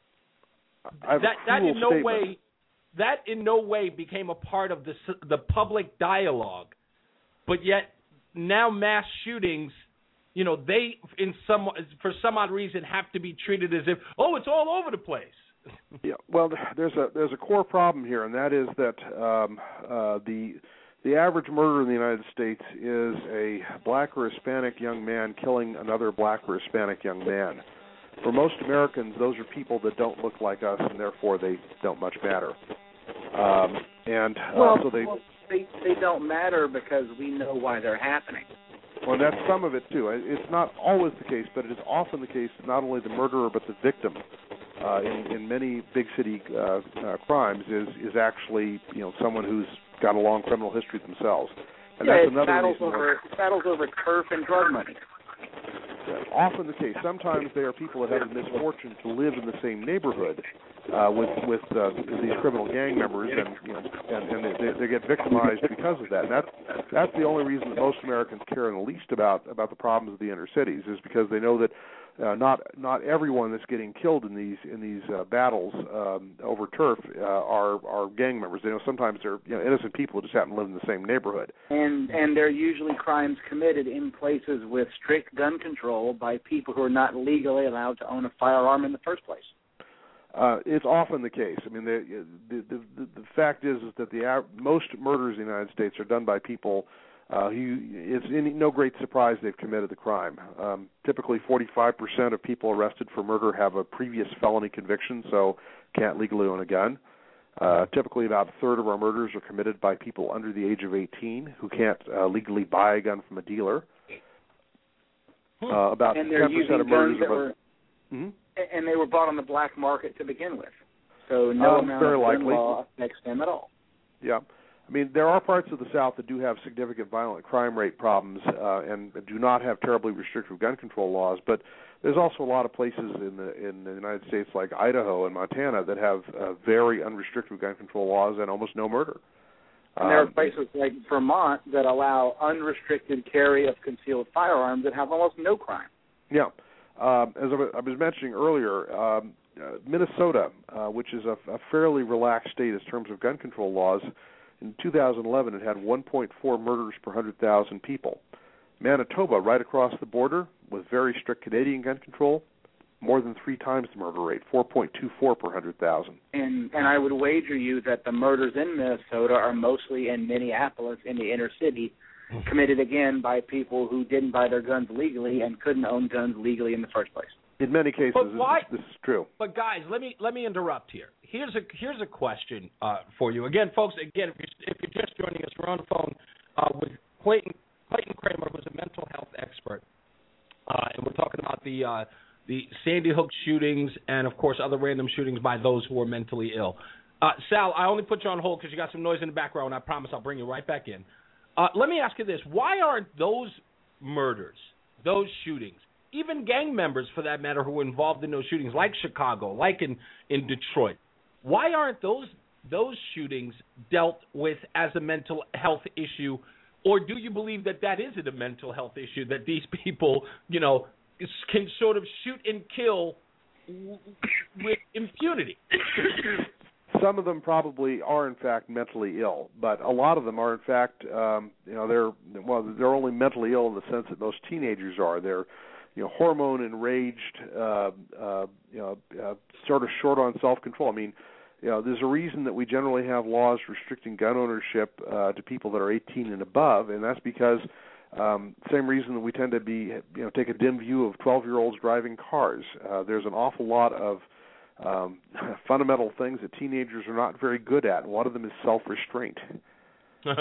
that that in no statement. way that in no way became a part of the the public dialogue. But yet now mass shootings, you know, they in some for some odd reason have to be treated as if, oh, it's all over the place. Yeah, well, there's a there's a core problem here, and that is that um, uh, the the average murder in the United States is a black or Hispanic young man killing another black or Hispanic young man. For most Americans, those are people that don't look like us, and therefore they don't much matter. Um, and uh, well, so they, well, they they don't matter because we know why they're happening. Well, that's some of it too. It's not always the case, but it is often the case that not only the murderer but the victim uh, in, in many big city uh, uh, crimes is is actually you know someone who's got a long criminal history themselves. And yeah, that's it's another battles reason over it's battles over turf and drug money. That's often the case. Sometimes they are people that have the misfortune to live in the same neighborhood uh, with with uh, these criminal gang members, and you know, and, and they, they get victimized because of that. And that's that's the only reason that most Americans care in the least about about the problems of the inner cities, is because they know that uh, not not everyone that's getting killed in these in these uh, battles um, over turf uh, are are gang members. They know sometimes they're you know, innocent people who just happen to live in the same neighborhood. And and they're usually crimes committed in places with strict gun control by people who are not legally allowed to own a firearm in the first place. Uh, it's often the case. I mean, the the the, the fact is is that the most murders in the United States are done by people uh, who it's in no great surprise they've committed the crime. Um, typically, forty-five percent of people arrested for murder have a previous felony conviction, so can't legally own a gun. Uh, typically, about a third of our murders are committed by people under the age of eighteen who can't uh, legally buy a gun from a dealer. Uh, about and they're ten percent using of murders guns that are. were, Mm-hmm. and they were bought on the black market to begin with, so no Um, amount very of likely. gun law affects them at all. Yeah. I mean, there are parts of the South that do have significant violent crime rate problems uh, and do not have terribly restrictive gun control laws, but there's also a lot of places in the in the United States like Idaho and Montana that have uh, very unrestricted gun control laws and almost no murder. And there are Um, places like Vermont that allow unrestricted carry of concealed firearms that have almost no crime. Yeah. Um, as I was, I was mentioning earlier, um, uh, Minnesota, uh, which is a, a fairly relaxed state in terms of gun control laws, in two thousand eleven it had one point four murders per one hundred thousand people. Manitoba, right across the border, with very strict Canadian gun control, more than three times the murder rate, four point two four per one hundred thousand. And and I would wager you that the murders in Minnesota are mostly in Minneapolis, in the inner city, committed again by people who didn't buy their guns legally and couldn't own guns legally in the first place. In many cases, But why, this, this is true. But guys, let me let me interrupt here. Here's a here's a question uh, for you. Again, folks. Again, if you're, if you're just joining us, we're on the phone uh, with Clayton Clayton Kramer, who's a mental health expert, uh, and we're talking about the uh, the Sandy Hook shootings and, of course, other random shootings by those who are mentally ill. Uh, Sal, I only put you on hold because you got some noise in the background. I promise I'll bring you right back in. Uh, let me ask you this: why aren't those murders, those shootings, even gang members, for that matter, who were involved in those shootings, like Chicago, like in, in Detroit, why aren't those those shootings dealt with as a mental health issue? Or do you believe that that isn't a mental health issue, that these people, you know, can sort of shoot and kill with impunity? Some of them probably are, in fact, mentally ill, but a lot of them are, in fact, um, you know, they're well, they're only mentally ill in the sense that most teenagers are. They're, you know, hormone enraged, uh, uh, you know, uh, sort of short on self-control. I mean, you know, there's a reason that we generally have laws restricting gun ownership uh, to people that are eighteen and above, and that's because um, same reason that we tend to be, you know, take a dim view of twelve-year-olds driving cars. Uh, there's an awful lot of um, fundamental things that teenagers are not very good at, and one of them is self-restraint.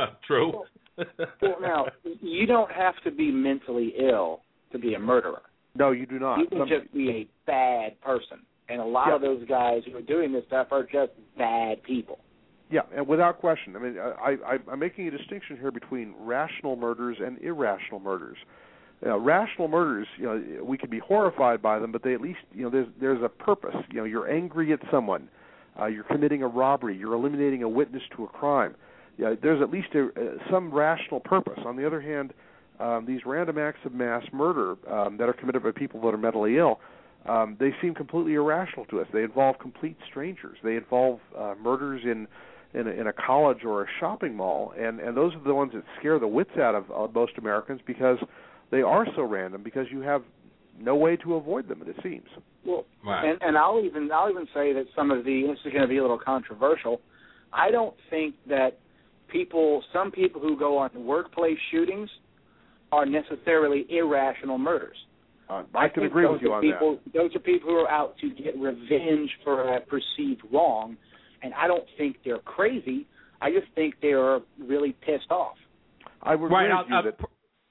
True. Well, now, you don't have to be mentally ill to be a murderer. No, you do not. You can Some... just be a bad person. And a lot yeah. of those guys who are doing this stuff are just bad people. Yeah, and without question. I mean, I, I, I'm making a distinction here between rational murders and irrational murders. Uh, rational murders, you know, we could be horrified by them, but they at least, you know, there's there's a purpose. You know, you're angry at someone, uh, you're committing a robbery, you're eliminating a witness to a crime. Yeah, there's at least a, uh, some rational purpose. On the other hand, um, these random acts of mass murder um, that are committed by people that are mentally ill, um, they seem completely irrational to us. They involve complete strangers. They involve uh, murders in In a, in a college or a shopping mall, and, and those are the ones that scare the wits out of uh, most Americans because they are so random. Because you have no way to avoid them, it seems. Well, right. and, and I'll even I'll even say that some of the this is going to be a little controversial. I don't think that people, some people who go on workplace shootings, are necessarily irrational murders. Uh, I, I can agree with you on people, that. Those are people who are out to get revenge for a perceived wrong. And I don't think they're crazy. I just think they're really pissed off. I would right, agree with you I, that.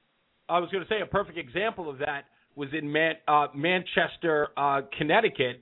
I was going to say a perfect example of that was in Man, uh, Manchester, uh, Connecticut,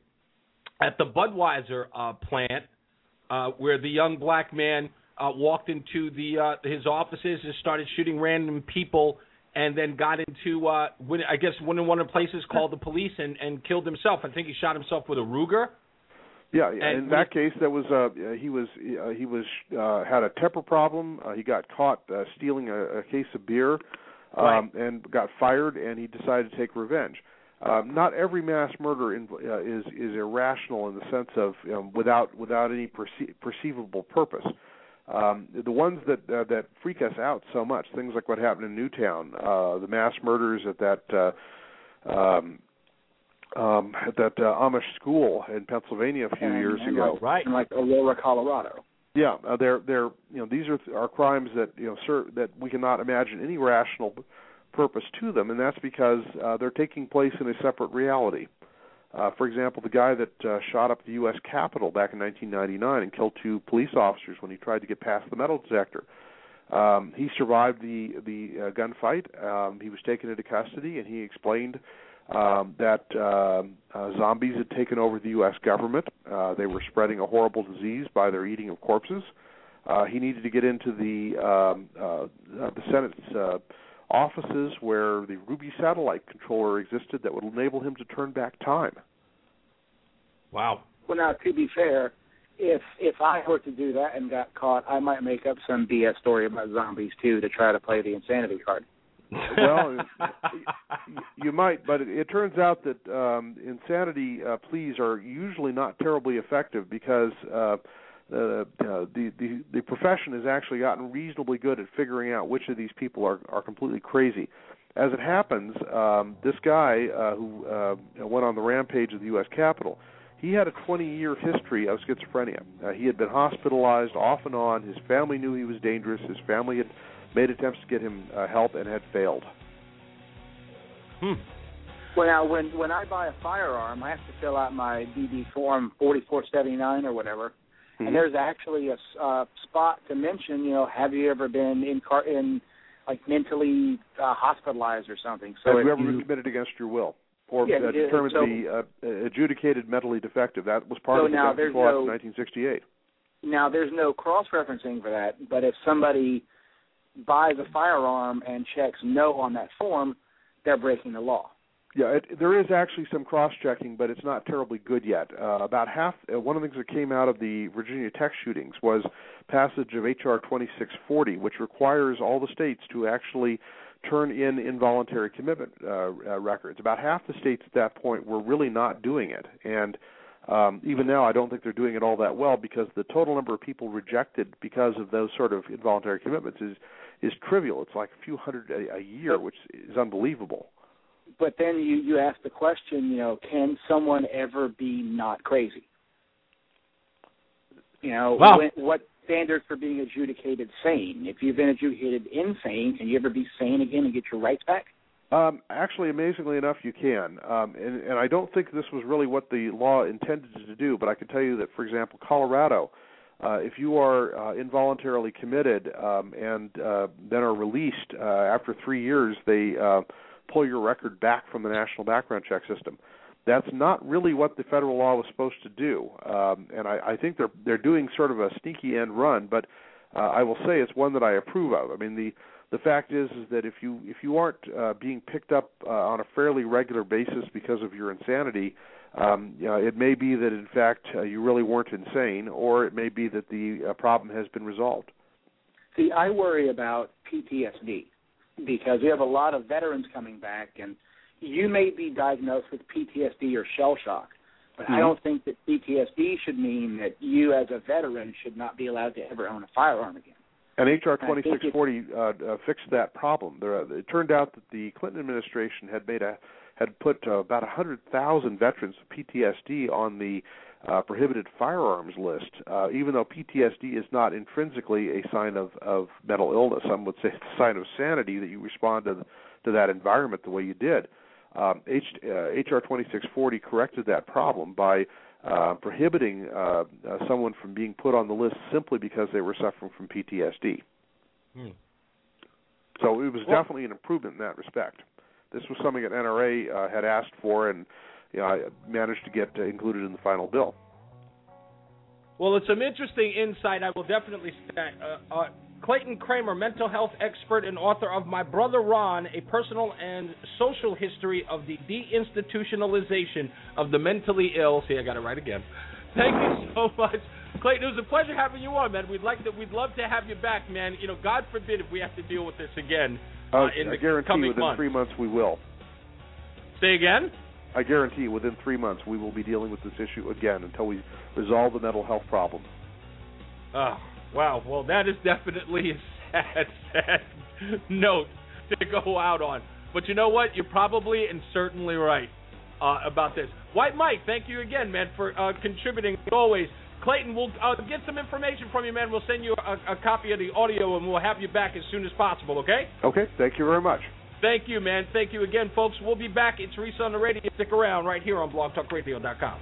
at the Budweiser uh, plant, uh, where the young black man uh, walked into the uh, his offices and started shooting random people, and then got into, uh, I guess, one of the places, called the police and, and killed himself. I think he shot himself with a Ruger. Yeah, and in that case, that was uh, he was uh, he was uh, had a temper problem. Uh, he got caught uh, stealing a, a case of beer, um, right. and got fired. And he decided to take revenge. Um, not every mass murder in, uh, is is irrational in the sense of you know, without without any perce- perceivable purpose. Um, the ones that uh, that freak us out so much, things like what happened in Newtown, uh, the mass murders at that. Uh, um, Um, at that uh, Amish school in Pennsylvania a few and, years and ago, like, right? In like Aurora, Colorado. Yeah, uh, they're they're you know these are are crimes that you know sir, that we cannot imagine any rational purpose to them, and that's because uh, they're taking place in a separate reality. Uh, for example, the guy that uh, shot up the U S Capitol back in nineteen ninety-nine and killed two police officers when he tried to get past the metal detector. Um, he survived the the uh, gunfight. Um, he was taken into custody, and he explained. Um, that uh, uh, zombies had taken over the U S government. Uh, they were spreading a horrible disease by their eating of corpses. Uh, he needed to get into the um, uh, the Senate's uh, offices where the Ruby satellite controller existed that would enable him to turn back time. Wow. Well, now, to be fair, if if I were to do that and got caught, I might make up some B S story about zombies, too, to try to play the insanity card. Well, you might, but it, it turns out that um, insanity uh, pleas are usually not terribly effective because uh, uh, the, the the profession has actually gotten reasonably good at figuring out which of these people are, are completely crazy. As it happens, um, this guy uh, who uh, went on the rampage of the U S Capitol, he had a twenty-year history of schizophrenia. Uh, he had been hospitalized off and on. His family knew he was dangerous. His family had made attempts to get him uh, help and had failed. Hmm. Well, now, when, when I buy a firearm, I have to fill out my D D form forty-four seventy-nine or whatever, mm-hmm. and there's actually a uh, spot to mention, you know, have you ever been in, car- in like, mentally uh, hospitalized or something? So have you ever you, been committed against your will? Or yeah, uh, determined so, to be uh, adjudicated mentally defective? That was part so of the Gun Control Act of nineteen sixty-eight. Now, there's no cross-referencing for that, but if somebody buys a firearm and checks no on that form, they're breaking the law. Yeah, it, there is actually some cross-checking, but it's not terribly good yet. Uh, about half, uh, one of the things that came out of the Virginia Tech shootings was passage of H R twenty-six forty, which requires all the states to actually turn in involuntary commitment uh, uh, records. About half the states at that point were really not doing it, and um, even now I don't think they're doing it all that well because the total number of people rejected because of those sort of involuntary commitments is is trivial. It's like a few hundred a, a year, which is unbelievable. But then you, you ask the question, you know, can someone ever be not crazy? You know, wow. when, what standards for being adjudicated sane? If you've been adjudicated insane, can you ever be sane again and get your rights back? Um, actually, amazingly enough, you can. Um, and, and I don't think this was really what the law intended to do, but I can tell you that, for example, Colorado, uh, if you are uh, involuntarily committed um, and uh, then are released uh, after three years, they uh, pull your record back from the national background check system. That's not really what the federal law was supposed to do, um, and I, I think they're they're doing sort of a sneaky end run. But uh, I will say it's one that I approve of. I mean, the the fact is is that if you if you aren't uh, being picked up uh, on a fairly regular basis because of your insanity, um, you know, it may be that in fact uh, you really weren't insane, or it may be that the uh, problem has been resolved. See, I worry about P T S D because we have a lot of veterans coming back, and you may be diagnosed with P T S D or shell shock, but mm-hmm. I don't think that P T S D should mean that you as a veteran should not be allowed to ever own a firearm again. And H R twenty-six forty uh, uh, fixed that problem. There, uh, it turned out that the Clinton administration had made a had put uh, about one hundred thousand veterans with P T S D on the uh, prohibited firearms list, uh, even though P T S D is not intrinsically a sign of, of mental illness. Some would say it's a sign of sanity that you respond to, to that environment the way you did. Um, H, uh, H R twenty-six forty corrected that problem by uh, prohibiting uh, uh, someone from being put on the list simply because they were suffering from P T S D. Hmm. So it was well, definitely an improvement in that respect. This was something that N R A uh, had asked for, and you know, I managed to get uh, included in the final bill. Well, it's some interesting insight. I will definitely say. Uh, uh, Clayton Kramer, mental health expert and author of My Brother Ron, A Personal and Social History of the Deinstitutionalization of the Mentally Ill. See, I got it right again. Thank you so much. Clayton, it was a pleasure having you on, man. We'd like to, we'd love to have you back, man. You know, God forbid if we have to deal with this again uh, in I the guarantee coming within months. three months we will. Say again? I guarantee within three months we will be dealing with this issue again until we resolve the mental health problem. Oh. Wow, well, that is definitely a sad, sad note to go out on. But you know what? You're probably and certainly right uh, about this. White Mike, thank you again, man, for uh, contributing as always. Clayton, we'll uh, get some information from you, man. We'll send you a, a copy of the audio, and we'll have you back as soon as possible, okay? Okay, thank you very much. Thank you, man. Thank you again, folks. We'll be back. It's Reese on the radio. Stick around right here on blog talk radio dot com.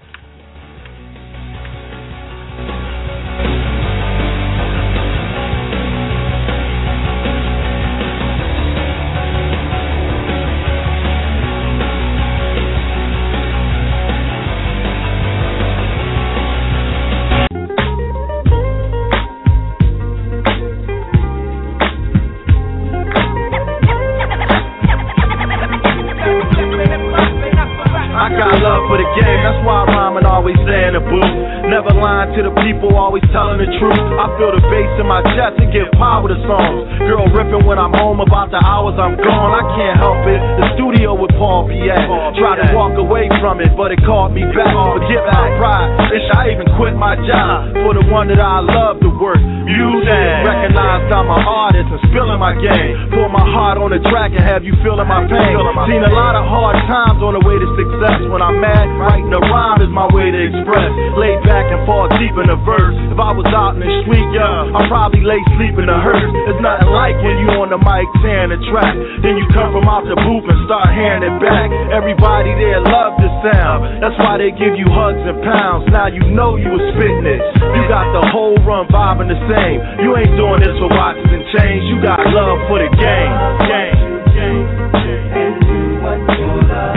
Never lying to the people, always telling the truth. I feel the bass in my chest and give power to songs. Girl ripping when I'm home about the hours I'm gone. I can't help it. The studio with Paul P A. Tried to walk away from it, but it called me back. Forget my pride. Bitch, I even quit my job for the one that I love to work. Music. Recognized I'm an artist and spilling my game. Pour my heart on the track and have you feeling my pain. Seen a lot of hard times on the way to success. When I'm mad, writing a rhyme is my way to express. Laid back and fall deep in the verse. If I was out in the street, yeah, I'd probably lay sleep in the hearse. It's nothing like when you on the mic tearing the track. Then you come from out the booth and start hearing it back. Everybody there love the sound. That's why they give you hugs and pounds. Now you know you was spitting it. You got the whole run vibing the same. You ain't doing this for watches and chains. You got love for the game. Game. Game. And do what you love.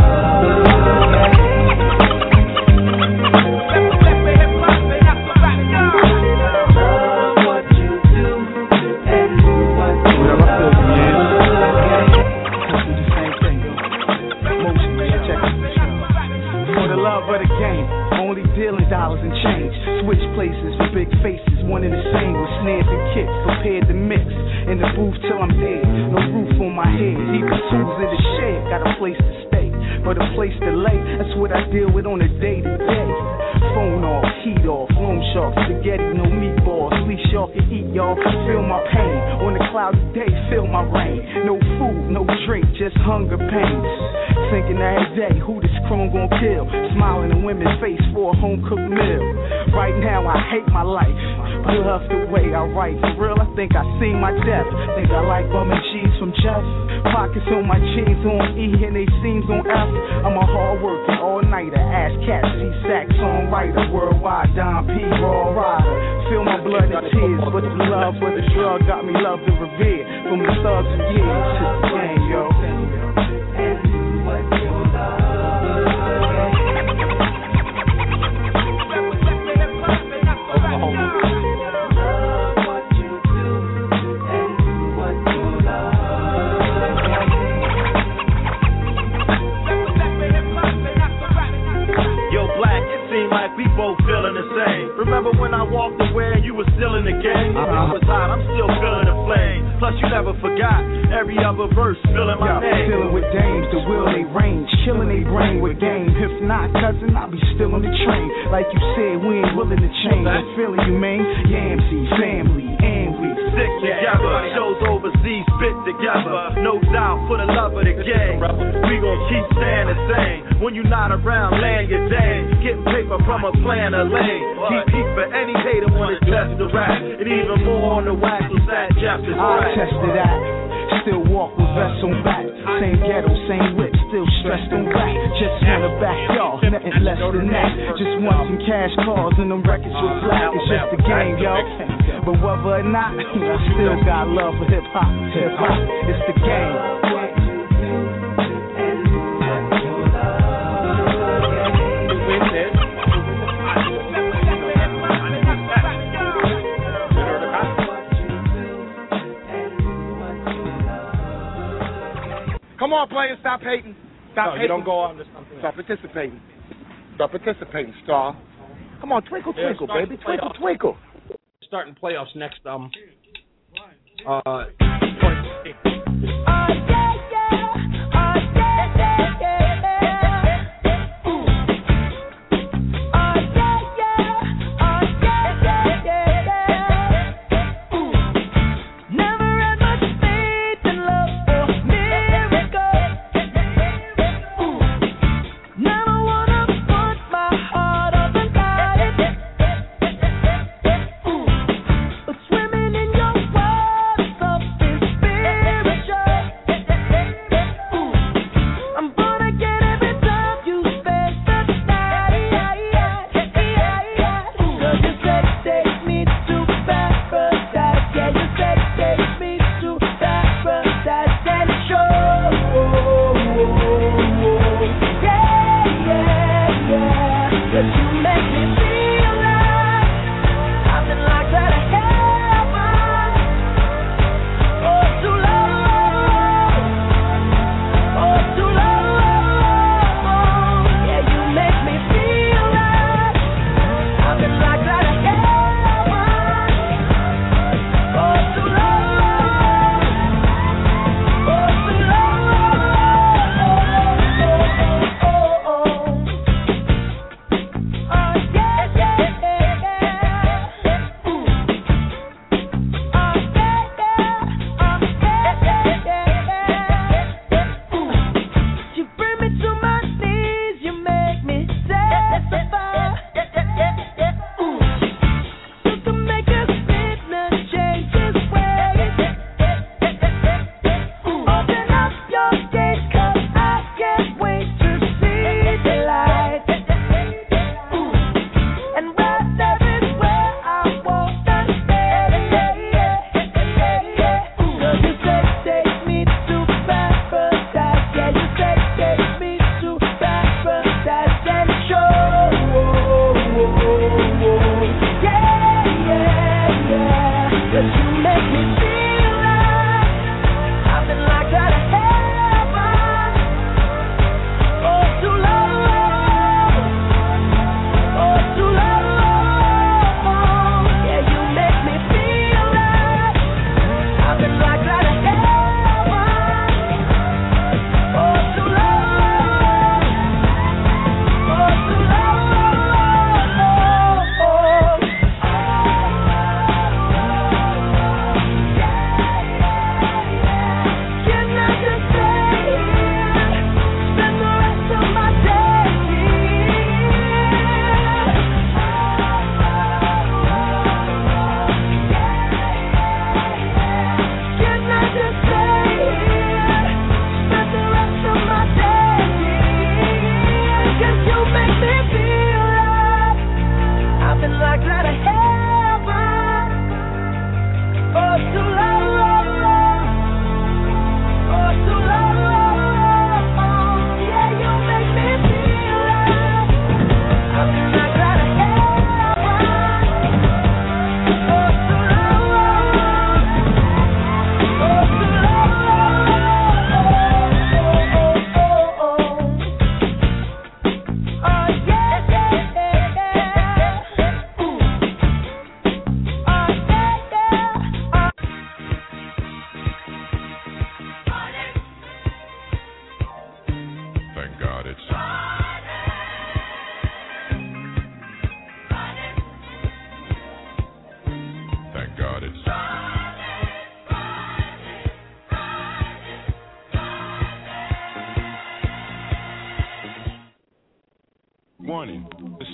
Dollars and change, switch places for big faces, one in the same with snares and kicks, prepared to mix in the booth till I'm dead. No roof on my head, even tools in the shed, got a place to stay, but a place to lay. That's what I deal with on a day to day. Phone off, heat off, loan shark, spaghetti, no meatballs. Least y'all can eat, y'all. Feel my pain on a cloudy day, feel my rain. No food, no drink, just hunger pains. Thinking every day, who this chrome gon' kill? Smiling in women's face for a home cooked meal. Right now I hate my life, but love the way I write. For real, I think I seen my death. Think I like bumming cheese from Jeff. Pockets on my jeans on E and they seams on F. I'm a hard worker, all nighter, ass cat, C-sax songwriter, worldwide Don P, raw rider. Feel my blood and tears, but the love for the drug got me loved and revered. From the thugs and years to the game, yo. seem like we both feeling the same. Remember when I walked away and you were still in the game? I was hot, I'm still feeling the flame. Plus you never forgot every other verse feeling my Yo, name. Feeling with dames, the will they range, killing they brain with game. If not, cousin, I'll be still on the train. Like you said, we ain't willing to change. I'm feeling you, man. Yamsey, family, and we stick together. Shows overseas, spit together. No doubt, for the love of the game. We gon' keep staying the same. When you not around, laying your day. Getting paper from a plan of lane. Keep heat for any hater wanna test the rap. And even more on the wax with Fat Jeff is I tested that. Still walk with vests on back. Same ghetto, same whip, still stressed on back. Just wanna back y'all, nothing less than that. Just want some cash calls and them records with black. It's just a game, yo. But whether or not, I still got love for hip hop. Hip hop, it's the game. Come on, players, stop hating. Stop no, hating. You don't go on to something. Stop participating. Stop participating, Star. Come on, twinkle, yeah, twinkle, baby. Twinkle, twinkle. Starting playoffs next. Um. Uh.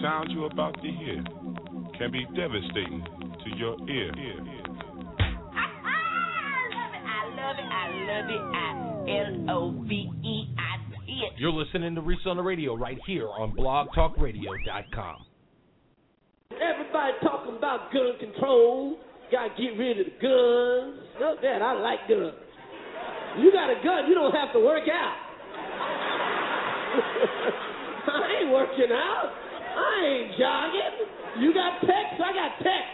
sound you're about to hear can be devastating to your ear. I love it, I love it, I L O V E, I see it. You're listening to Reese on the Radio right here on blog talk radio dot com. Everybody talking about gun control. Gotta get rid of the guns. Look at that, I like guns. You got a gun, you don't have to work out. I ain't working out. I ain't jogging. You got pecs, I got pecs.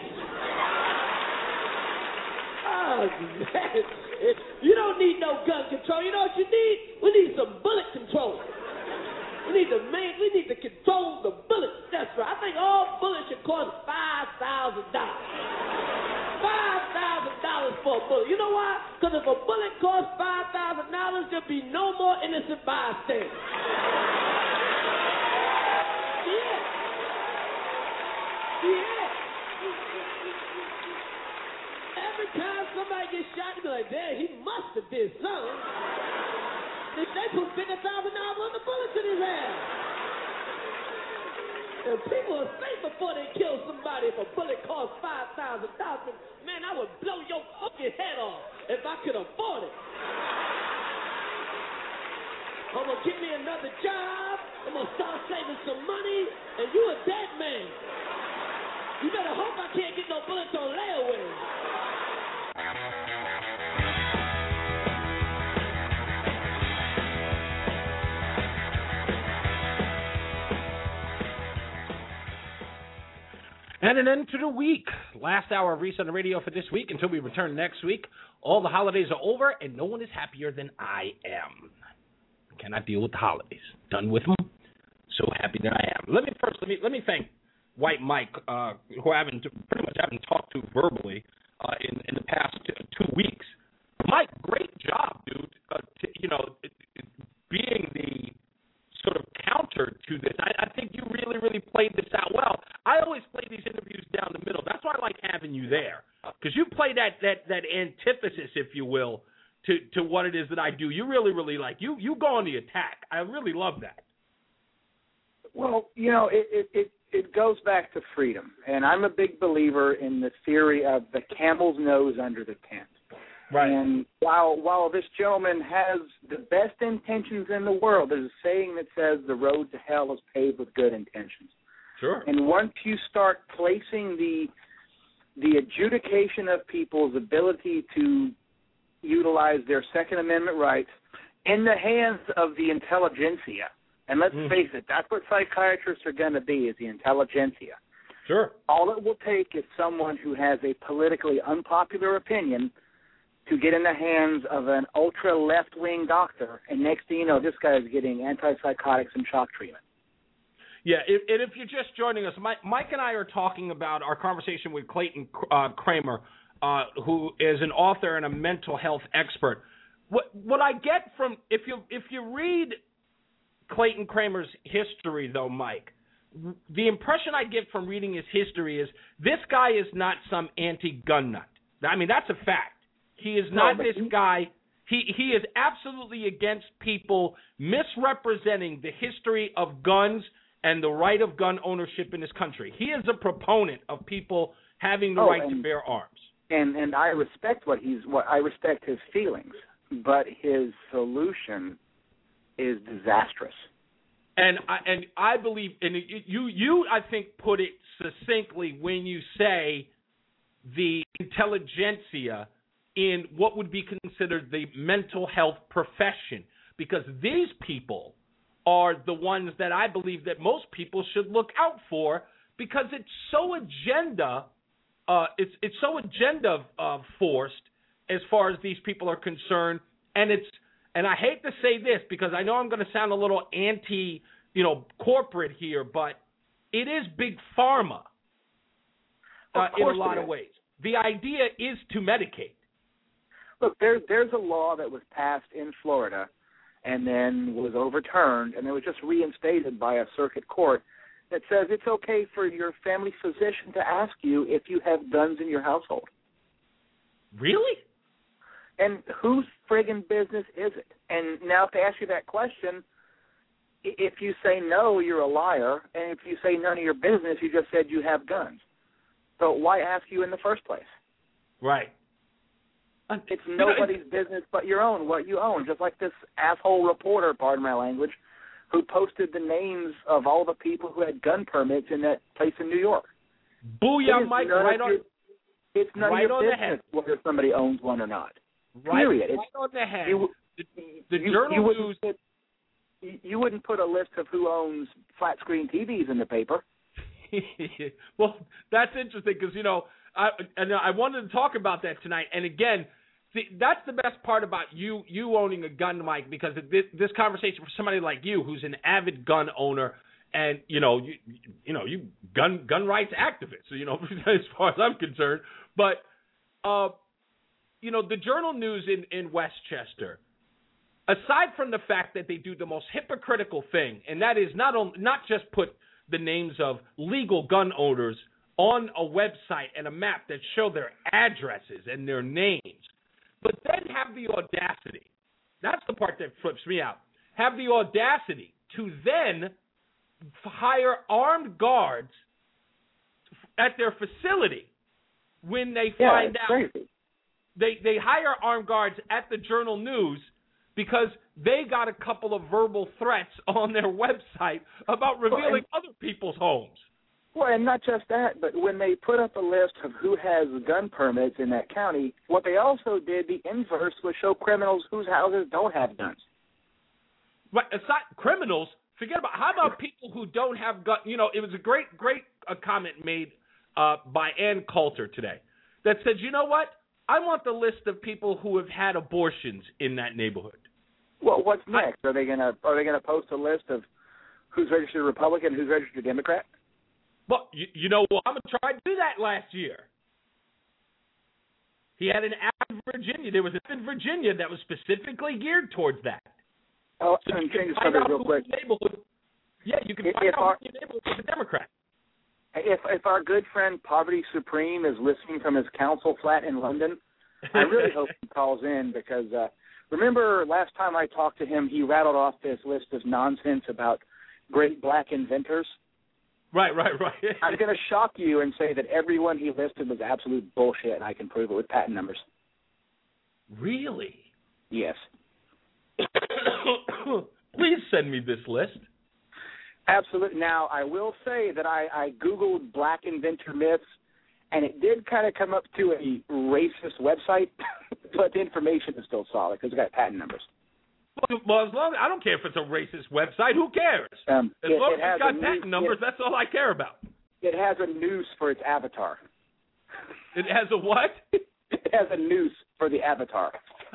Oh, man. You don't need no gun control. You know what you need? We need some bullet control. We need to make, we need to control the bullets. That's right. I think all bullets should cost five thousand dollars. Five thousand dollars for a bullet. You know why? Because if a bullet costs five thousand dollars, there'll be no more innocent bystanders. Yeah. Yeah. Every time somebody gets shot, you be like, damn, he must have did something. They put fifty thousand dollars on the bullets in his head. And people will say before they kill somebody if a bullet costs five thousand dollars. Man, I would blow your fucking head off if I could afford it. I'm going to get me another job. I'm going to start saving some money. And you a dead man. You better hope I can't get no bullets on layaway. And an end to the week. Last hour of Reese on the Radio for this week until we return next week. All the holidays are over, and no one is happier than I am. I cannot deal with the holidays. Done with them. So happy that I am. Let me first let me let me thank White Mike, uh, who I haven't pretty much haven't talked to verbally uh, in in the past two weeks. Mike, great job, dude. Uh, to, you know, it, it, being the sort of counter to this. I, I think you really, really played this out well. I always play these interviews down the middle. That's why I like having you there, because you play that, that, that antithesis, if you will, to, to what it is that I do. You really, really like you. You go on the attack. I really love that. Well, you know, it, it, it, it goes back to freedom, and I'm a big believer in the theory of the camel's nose under the tent. Right. And while while this gentleman has the best intentions in the world, there's a saying that says the road to hell is paved with good intentions. Sure. And once you start placing the the adjudication of people's ability to utilize their Second Amendment rights in the hands of the intelligentsia, and let's mm. face it, that's what psychiatrists are going to be, is the intelligentsia. Sure. All it will take is someone who has a politically unpopular opinion to get in the hands of an ultra left-wing doctor, and next thing you know, this guy is getting antipsychotics and shock treatment. Yeah, if, and if you're just joining us, Mike, Mike and I are talking about our conversation with Clayton uh, Kramer, uh, who is an author and a mental health expert. What what I get from if you if you read Clayton Kramer's history, though, Mike, the impression I get from reading his history is this guy is not some anti-gun nut. I mean, that's a fact. He is not no, this he, guy. He he is absolutely against people misrepresenting the history of guns and the right of gun ownership in this country. He is a proponent of people having the oh, right and, to bear arms. And and I respect what he's what I respect his feelings, but his solution is disastrous. And I and I believe, and you you I think put it succinctly when you say the intelligentsia in what would be considered the mental health profession, because these people are the ones that I believe that most people should look out for, because it's so agenda, uh, it's it's so agenda uh, forced as far as these people are concerned, and it's and I hate to say this because I know I'm going to sound a little anti, you know, corporate here, but it is big pharma uh, in a lot of ways. The idea is to medicate. Look, there, there's a law that was passed in Florida and then was overturned, and it was just reinstated by a circuit court that says it's okay for your family physician to ask you if you have guns in your household. Really? And whose friggin' business is it? And now to ask you that question, if you say no, you're a liar, and if you say none of your business, you just said you have guns. So why ask you in the first place? Right. It's nobody's business but your own, what you own. Just like this asshole reporter, pardon my language, who posted the names of all the people who had gun permits in that place in New York. Booyah, Mike, right on. Your, it's none right of your on business whether somebody owns one or not. Right, Period. right on the head. You, the the you, Journal you News. Put, you wouldn't put a list of who owns flat screen T Vs in the paper. Well, that's interesting because, you know, I, and I wanted to talk about that tonight. And again, see, that's the best part about you you owning a gun, Mike, because this, this conversation for somebody like you who's an avid gun owner and, you know, you, you know, you gun gun rights activist, you know, as far as I'm concerned. But, uh, you know, the Journal News in, in Westchester, aside from the fact that they do the most hypocritical thing, and that is not only, not just put the names of legal gun owners on a website and a map that show their addresses and their names, but then have the audacity, that's the part that flips me out, have the audacity to then hire armed guards at their facility when they yeah, find it's out. Crazy. They, they hire armed guards at the Journal News because they got a couple of verbal threats on their website about revealing well, and, other people's homes. Well, and not just that, but when they put up a list of who has gun permits in that county, what they also did, the inverse, was show criminals whose houses don't have guns. Right, aside criminals, forget about, how about people who don't have guns? You know, it was a great, great uh, comment made uh, by Ann Coulter today that said, you know what? I want the list of people who have had abortions in that neighborhood. Well, what's next? Are they gonna are they gonna post a list of who's registered Republican, who's registered Democrat? Well, you, you know, Obama tried to do that last year. He had an ad in Virginia. There was an ad in Virginia that was specifically geared towards that. Oh, so and you can change find something out real who quick. Neighborhood, yeah, you can if, find if out our, who your neighborhood is a Democrat. If if our good friend Poverty Supreme is listening from his council flat in London, I really hope he calls in because uh, remember last time I talked to him, he rattled off this list of nonsense about great black inventors. Right, right, right. I'm going to shock you and say that everyone he listed was absolute bullshit, and I can prove it with patent numbers. Really? Yes. Please send me this list. Absolutely. Now, I will say that I, I Googled black inventor myths, and it did kind of come up to a racist website, but the information is still solid because it got patent numbers. Well, as long I don't care if it's a racist website. Who cares? Um, as it, long it as it's got noose, patent numbers, it, that's all I care about. It has a noose for its avatar. It has a what? It has a noose for the avatar.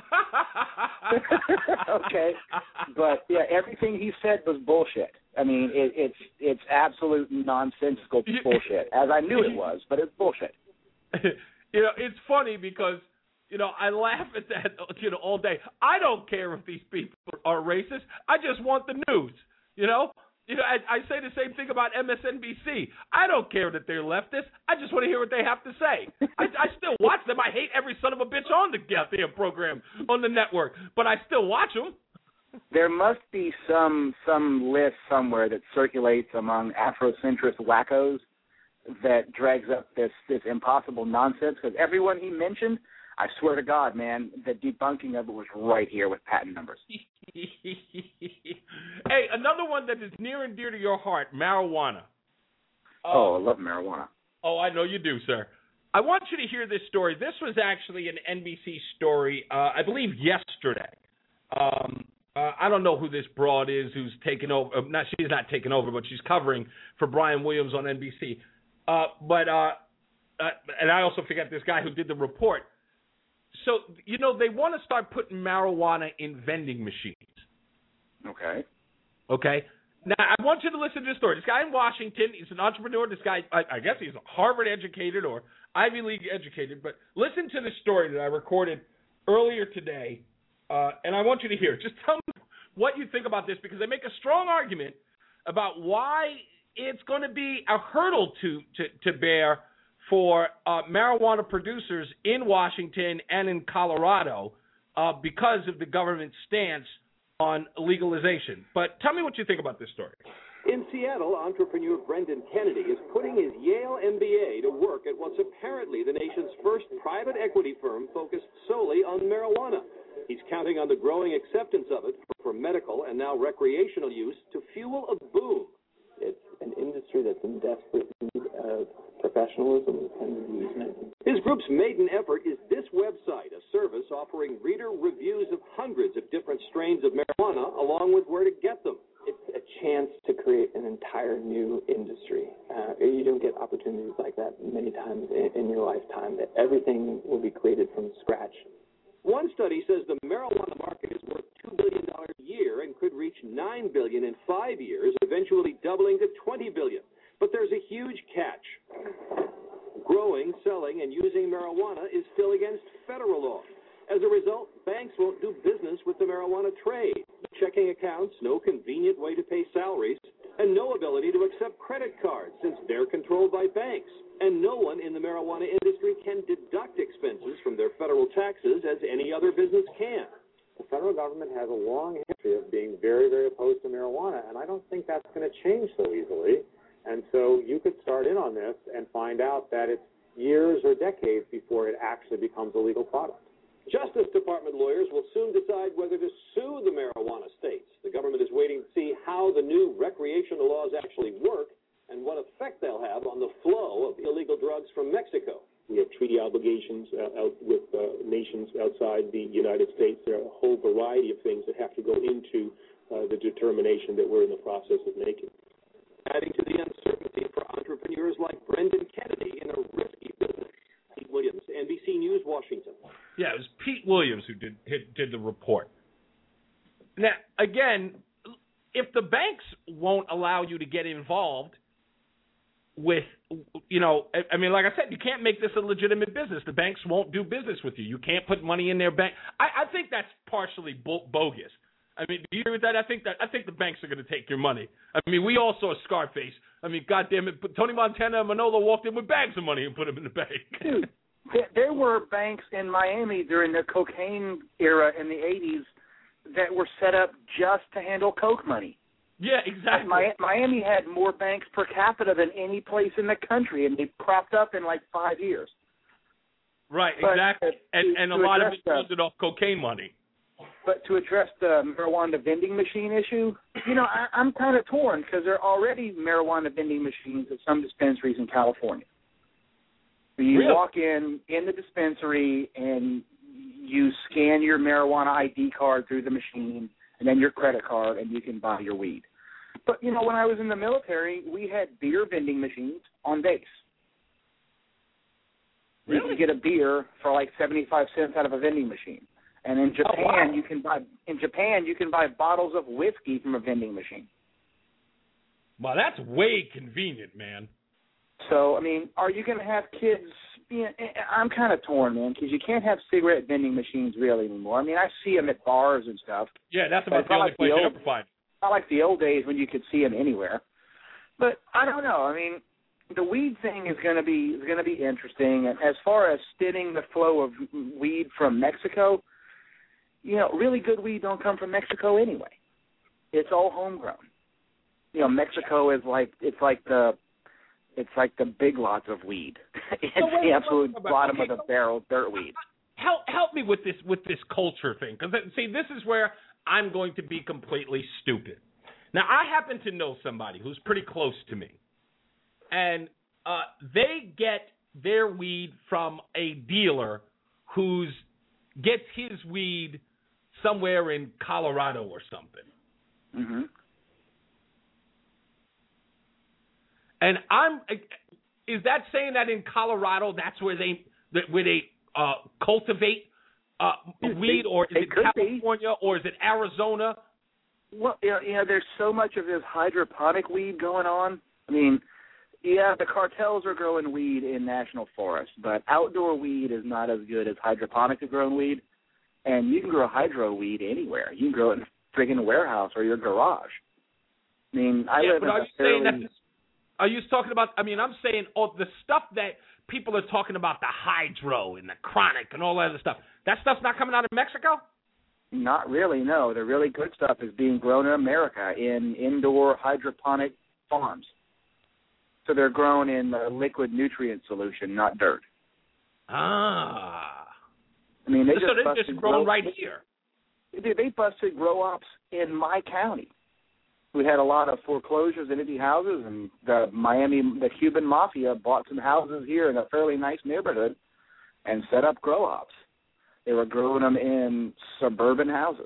Okay, but yeah, everything he said was bullshit. I mean, it, it's it's absolute nonsensical bullshit, as I knew it was, but it's bullshit. You know, it's funny because, you know, I laugh at that, you know, all day. I don't care if these people are racist. I just want the news, you know? You know, I, I say the same thing about M S N B C. I don't care that they're leftist. I just want to hear what they have to say. I, I still watch them. I hate every son of a bitch on the goddamn program on the network, but I still watch them. There must be some some list somewhere that circulates among Afrocentrist wackos that drags up this, this impossible nonsense, because everyone he mentioned, I swear to God, man, the debunking of it was right here with patent numbers. Hey, another one that is near and dear to your heart, marijuana. Oh, I love marijuana. Oh, I know you do, sir. I want you to hear this story. This was actually an N B C story, uh, I believe yesterday. Um, uh, I don't know who this broad is who's taken over. Uh, not she's not taken over, but she's covering for Brian Williams on N B C. Uh, but uh, uh, and I also forget this guy who did the report. So, you know, they want to start putting marijuana in vending machines. Okay. Okay. Now, I want you to listen to this story. This guy in Washington, he's an entrepreneur. This guy, I, I guess he's Harvard educated or Ivy League educated. But listen to this story that I recorded earlier today, uh, and I want you to hear it. Just tell me what you think about this, because they make a strong argument about why it's going to be a hurdle to, to, to bear for uh, marijuana producers in Washington and in Colorado uh, because of the government's stance on legalization. But tell me what you think about this story. In Seattle, entrepreneur Brendan Kennedy is putting his Yale M B A to work at what's apparently the nation's first private equity firm focused solely on marijuana. He's counting on the growing acceptance of it for medical and now recreational use to fuel a boom. It's an industry that's in desperate need of professionalism and amusement. His group's maiden effort is this website, a service offering reader reviews of hundreds of different strains of marijuana, along with where to get them. It's a chance to create an entire new industry. Uh, you don't get opportunities like that many times in, in your lifetime, that everything will be created from scratch. One study says the marijuana market is worth two billion dollars a year and could reach nine billion dollars in five years, eventually doubling to twenty billion dollars. But there's a huge catch. Growing, selling, and using marijuana is still against federal law. As a result, banks won't do business with the marijuana trade. Checking accounts, no convenient way to pay salaries, and no ability to accept credit cards since they're controlled by banks. And no one in the marijuana industry can deduct expenses from their federal taxes as any other business can. The federal government has a long history of being very, very opposed to marijuana, and I don't think that's going to change so easily. And so you could start in on this and find out that it's years or decades before it actually becomes a legal product. Justice Department lawyers will soon decide whether to sue the marijuana states. The government is waiting to see how the new recreational laws actually work and what effect they'll have on the flow of illegal drugs from Mexico. We have treaty obligations uh, out with uh, nations outside the United States. There are a whole variety of things that have to go into uh, the determination that we're in the process of making. Adding to the uncertainty for entrepreneurs like Brendan Kennedy in a risky business. Pete Williams, N B C News, Washington. Yeah, it was Pete Williams who did did the report. Now, again, if the banks won't allow you to get involved with, you know, I mean, like I said, you can't make this a legitimate business. The banks won't do business with you. You can't put money in their bank. I, I think that's partially bo- bogus. I mean, do you agree with that? I think that I think the banks are going to take your money. I mean, we all saw Scarface. I mean, goddamn it, Tony Montana and Manolo walked in with bags of money and put them in the bank. Dude, there were banks in Miami during the cocaine era in the eighties that were set up just to handle coke money. Yeah, exactly. Miami had more banks per capita than any place in the country, and they propped up in like five years. Right, but exactly. To, and and a lot of it funded off cocaine money. But to address the marijuana vending machine issue, you know, I, I'm kind of torn because there are already marijuana vending machines at some dispensaries in California. You really? walk in in the dispensary and you scan your marijuana I D card through the machine and then your credit card, and you can buy your weed. But, you know, when I was in the military, we had beer vending machines on base. Really? You could get a beer for like seventy-five cents out of a vending machine. And in Japan, oh, wow. you can buy in Japan you can buy bottles of whiskey from a vending machine. Well, that's way convenient, man. So, I mean, are you going to have kids? You know, I'm kind of torn, man, because you can't have cigarette vending machines really anymore. I mean, I see them at bars and stuff. Yeah, that's about the only like place the you old, ever find. Not like the old days when you could see them anywhere. But I don't know. I mean, the weed thing is going to be is going to be interesting. And as far as stemming the flow of weed from Mexico, you know, really good weed don't come from Mexico anyway. It's all homegrown. You know, Mexico is like it's like the it's like the Big Lots of weed. It's so wait, the absolute wait, bottom okay, of the so barrel dirt weed. Help help me with this with this culture thing, because see, this is where I'm going to be completely stupid. Now, I happen to know somebody who's pretty close to me, and uh, they get their weed from a dealer who's gets his weed somewhere in Colorado or something. Mm-hmm. And I'm is that saying that in Colorado that's where they where they uh, cultivate uh, weed, or is it, it California be. or is it Arizona? Well, you know, you know, there's so much of this hydroponic weed going on. I mean, yeah, the cartels are growing weed in national forests, but outdoor weed is not as good as hydroponically grown weed. And you can grow hydro weed anywhere. You can grow it in a friggin' warehouse or your garage. I mean, I yeah, live but in are a you fairly... saying that? Are you talking about? I mean, I'm saying all the stuff that people are talking about, the hydro and the chronic and all that other stuff. That stuff's not coming out of Mexico? Not really, no. The really good stuff is being grown in America in indoor hydroponic farms. So they're grown in a liquid nutrient solution, not dirt. Ah. I mean, they so just they're busted just grown grow, right here. They, they busted grow ops in my county. We had a lot of foreclosures in empty houses, and the Miami, the Cuban mafia bought some houses here in a fairly nice neighborhood and set up grow ops. They were growing them in suburban houses.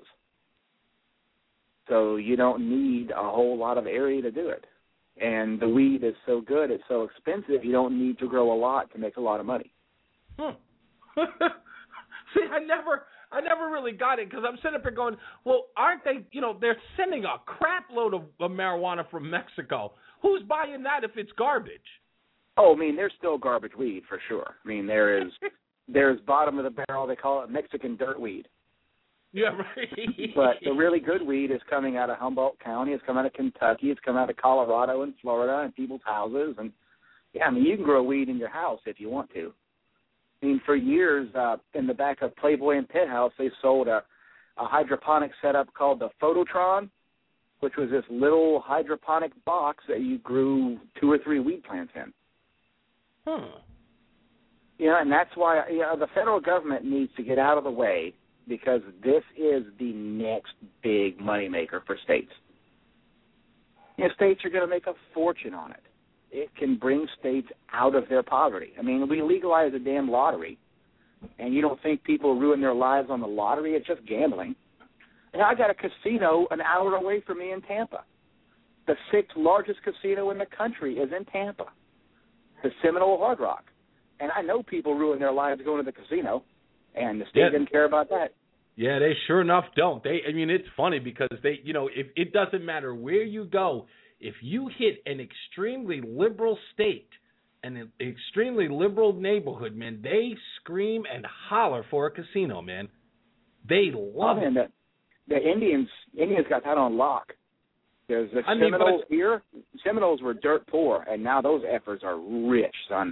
So you don't need a whole lot of area to do it. And the weed is so good, it's so expensive, you don't need to grow a lot to make a lot of money. Hmm. See, I never... I never really got it because I'm sitting up here going, well, aren't they, you know, they're sending a crap load of, of marijuana from Mexico. Who's buying that if it's garbage? Oh, I mean, there's still garbage weed for sure. I mean, there is, there's bottom of the barrel, they call it Mexican dirt weed. Yeah, right. But the really good weed is coming out of Humboldt County, it's coming out of Kentucky, it's coming out of Colorado and Florida and people's houses. And, yeah, I mean, you can grow weed in your house if you want to. I mean, for years, uh, in the back of Playboy and Pit House, they sold a, a hydroponic setup called the Phototron, which was this little hydroponic box that you grew two or three weed plants in. Hmm. You know, and that's why you know, the federal government needs to get out of the way because this is the next big moneymaker for states. You know, states are going to make a fortune on it. It can bring states out of their poverty. I mean, we legalize a damn lottery, and you don't think people ruin their lives on the lottery? It's just gambling. And I got a casino an hour away from me in Tampa. The sixth largest casino in the country is in Tampa, the Seminole Hard Rock. And I know people ruin their lives going to the casino, and the state Yeah. didn't care about that. Yeah, they sure enough don't. They, I mean, it's funny because they, you know, if it doesn't matter where you go, if you hit an extremely liberal state and an extremely liberal neighborhood, man, they scream and holler for a casino, man. They love oh, man, it. The, the Indians, Indians got that on lock. There's the I mean, Seminoles but- here. Seminoles were dirt poor, and now those efforts are rich, son.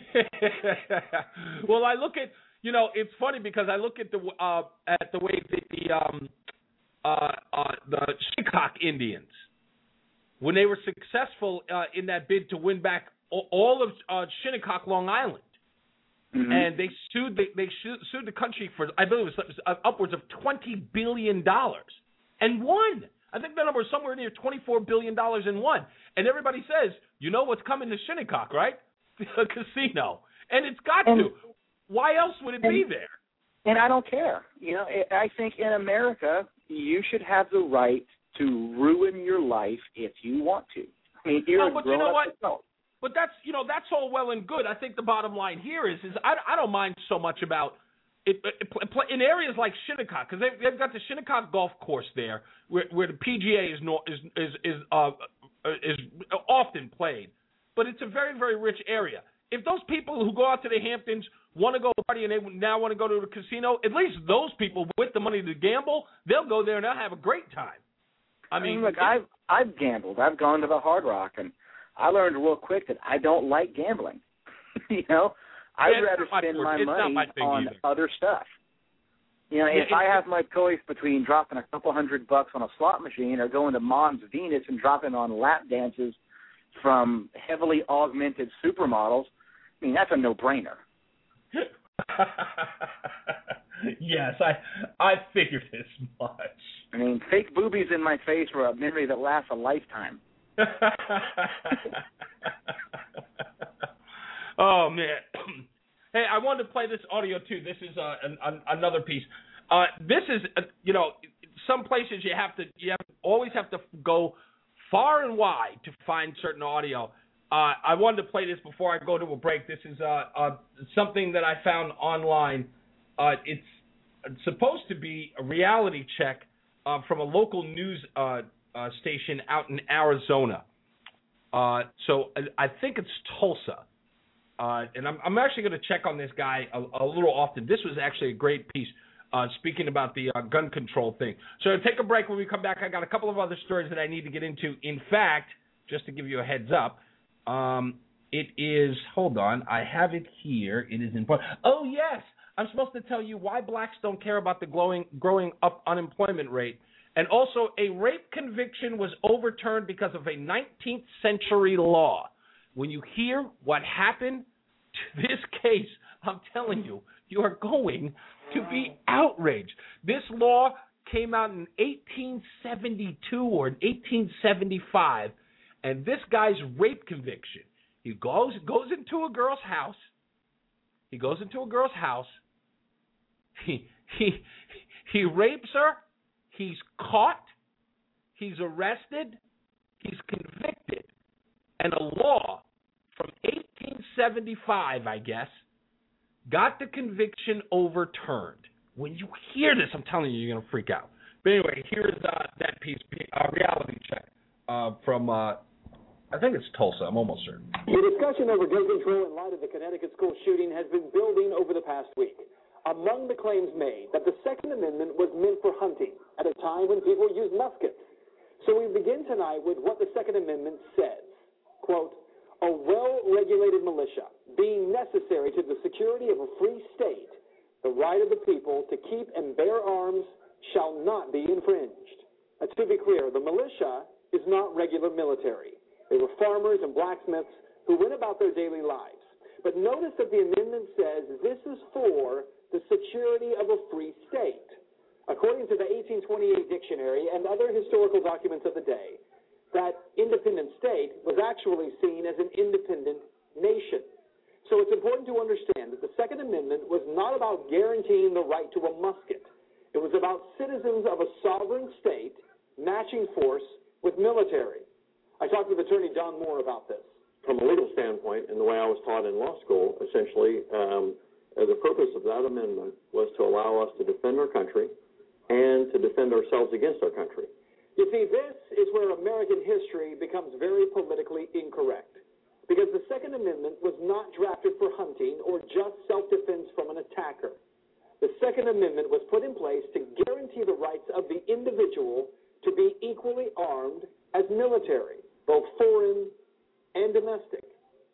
Well, I look at, you know, it's funny because I look at the uh, at the way that the um, uh, uh, the Shinnecock Indians, when they were successful uh, in that bid to win back all of uh, Shinnecock, Long Island, mm-hmm. and they sued the, they sued the country for, I believe it was upwards of twenty billion dollars, and won. I think the number was somewhere near twenty-four billion dollars and won. And everybody says, you know what's coming to Shinnecock, right? A casino. And it's got and, to. Why else would it and, be there? And I don't care. You know, I think in America, you should have the right to ruin your life if you want to. I mean, you're no, but you know what? Adult. But that's, you know, that's all well and good. I think the bottom line here is, is I, I don't mind so much about it, it, in areas like Shinnecock, because they've, they've got the Shinnecock Golf Course there, where, where the P G A is no, is is is, uh, is often played, but it's a very very rich area. If those people who go out to the Hamptons want to go party and they now want to go to the casino, at least those people with the money to gamble, they'll go there and they'll have a great time. I mean, I mean look, I've I've gambled. I've gone to the Hard Rock, and I learned real quick that I don't like gambling. you know. I'd yeah, rather spend my, it's money my on either. other stuff. You know, yeah, if I have my choice between dropping a couple hundred bucks on a slot machine or going to Mom's Venus and dropping on lap dances from heavily augmented supermodels, I mean, that's a no-brainer. Yes, I I figured as much. I mean, fake boobies in my face were a memory that lasts a lifetime. Oh, man. Hey, I wanted to play this audio, too. This is uh, an, an, another piece. Uh, this is, uh, you know, some places you have to, you have, always have to go far and wide to find certain audio. Uh, I wanted to play this before I go to a break. This is uh, uh, something that I found online. Uh, it's, it's supposed to be a reality check uh, from a local news uh, uh, station out in Arizona. Uh, so I, I think it's Tulsa. Uh, and I'm, I'm actually going to check on this guy a, a little often. This was actually a great piece, uh, speaking about the uh, gun control thing. So take a break. When we come back, I got a couple of other stories that I need to get into. In fact, just to give you a heads up, um, it is, hold on, I have it here. It is in, oh, yes, I'm supposed to tell you why blacks don't care about the growing, growing up unemployment rate. And also, a rape conviction was overturned because of a nineteenth century law. When you hear what happened to this case, I'm telling you, you are going to be outraged. This law came out in eighteen seventy-two or in eighteen seventy-five, and this guy's rape conviction, he goes goes into a girl's house. He goes into a girl's house. He he he rapes her. He's caught. He's arrested. He's convicted. And a law from eighteen seventy-five, I guess, got the conviction overturned. When you hear this, I'm telling you, you're going to freak out. But anyway, here's uh, that piece, uh, reality check uh, from, uh, I think it's Tulsa. I'm almost certain. The discussion over gun control in light of the Connecticut school shooting has been building over the past week. Among the claims made that the Second Amendment was meant for hunting at a time when people use muskets. So we begin tonight with what the Second Amendment says. Quote, a well-regulated militia being necessary to the security of a free state, the right of the people to keep and bear arms shall not be infringed. Now, to be clear, the militia is not regular military. They were farmers and blacksmiths who went about their daily lives. But notice that the amendment says this is for the security of a free state. According to the eighteen twenty-eight dictionary and other historical documents of the day, that independent state was actually seen as an independent nation. So it's important to understand that the Second Amendment was not about guaranteeing the right to a musket. It was about citizens of a sovereign state matching force with military. I talked with attorney John Moore about this. From a legal standpoint, and the way I was taught in law school, essentially, um, the purpose of that amendment was to allow us to defend our country and to defend ourselves against our country. You see, this is where American history becomes very politically incorrect, because the Second Amendment was not drafted for hunting or just self-defense from an attacker. The Second Amendment was put in place to guarantee the rights of the individual to be equally armed as military, both foreign and domestic,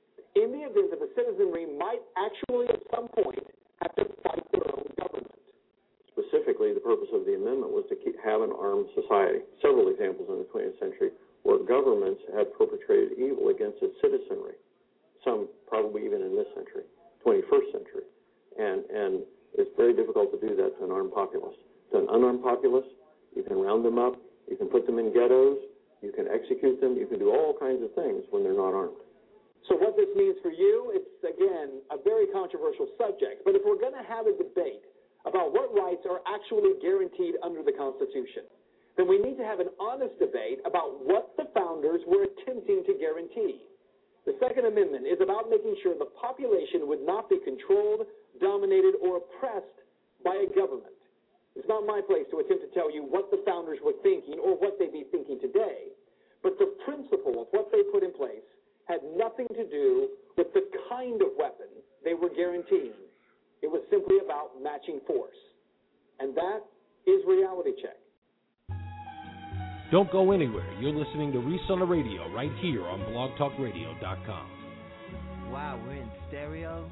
in the event that the citizenry might actually at some point have to fight their own government. Specifically, the purpose of the amendment was to keep, have an armed society. Several examples in the twentieth century where governments had perpetrated evil against its citizenry, some probably even in this century, twenty-first century. And, and it's very difficult to do that to an armed populace. To an unarmed populace, you can round them up, you can put them in ghettos, you can execute them, you can do all kinds of things when they're not armed. So what this means for you, it's, again, a very controversial subject. But if we're going to have a debate about what rights are actually guaranteed under the Constitution, then we need to have an honest debate about what the founders were attempting to guarantee. The Second Amendment is about making sure the population would not be controlled, dominated, or oppressed by a government. It's not my place to attempt to tell you what the founders were thinking or what they'd be thinking today. But the principle of what they put in place had nothing to do with the kind of weapon they were guaranteeing. It was simply about matching force. And that is Reality Check. Don't go anywhere. You're listening to Reese on the Radio right here on blog talk radio dot com. Wow, we're in stereo?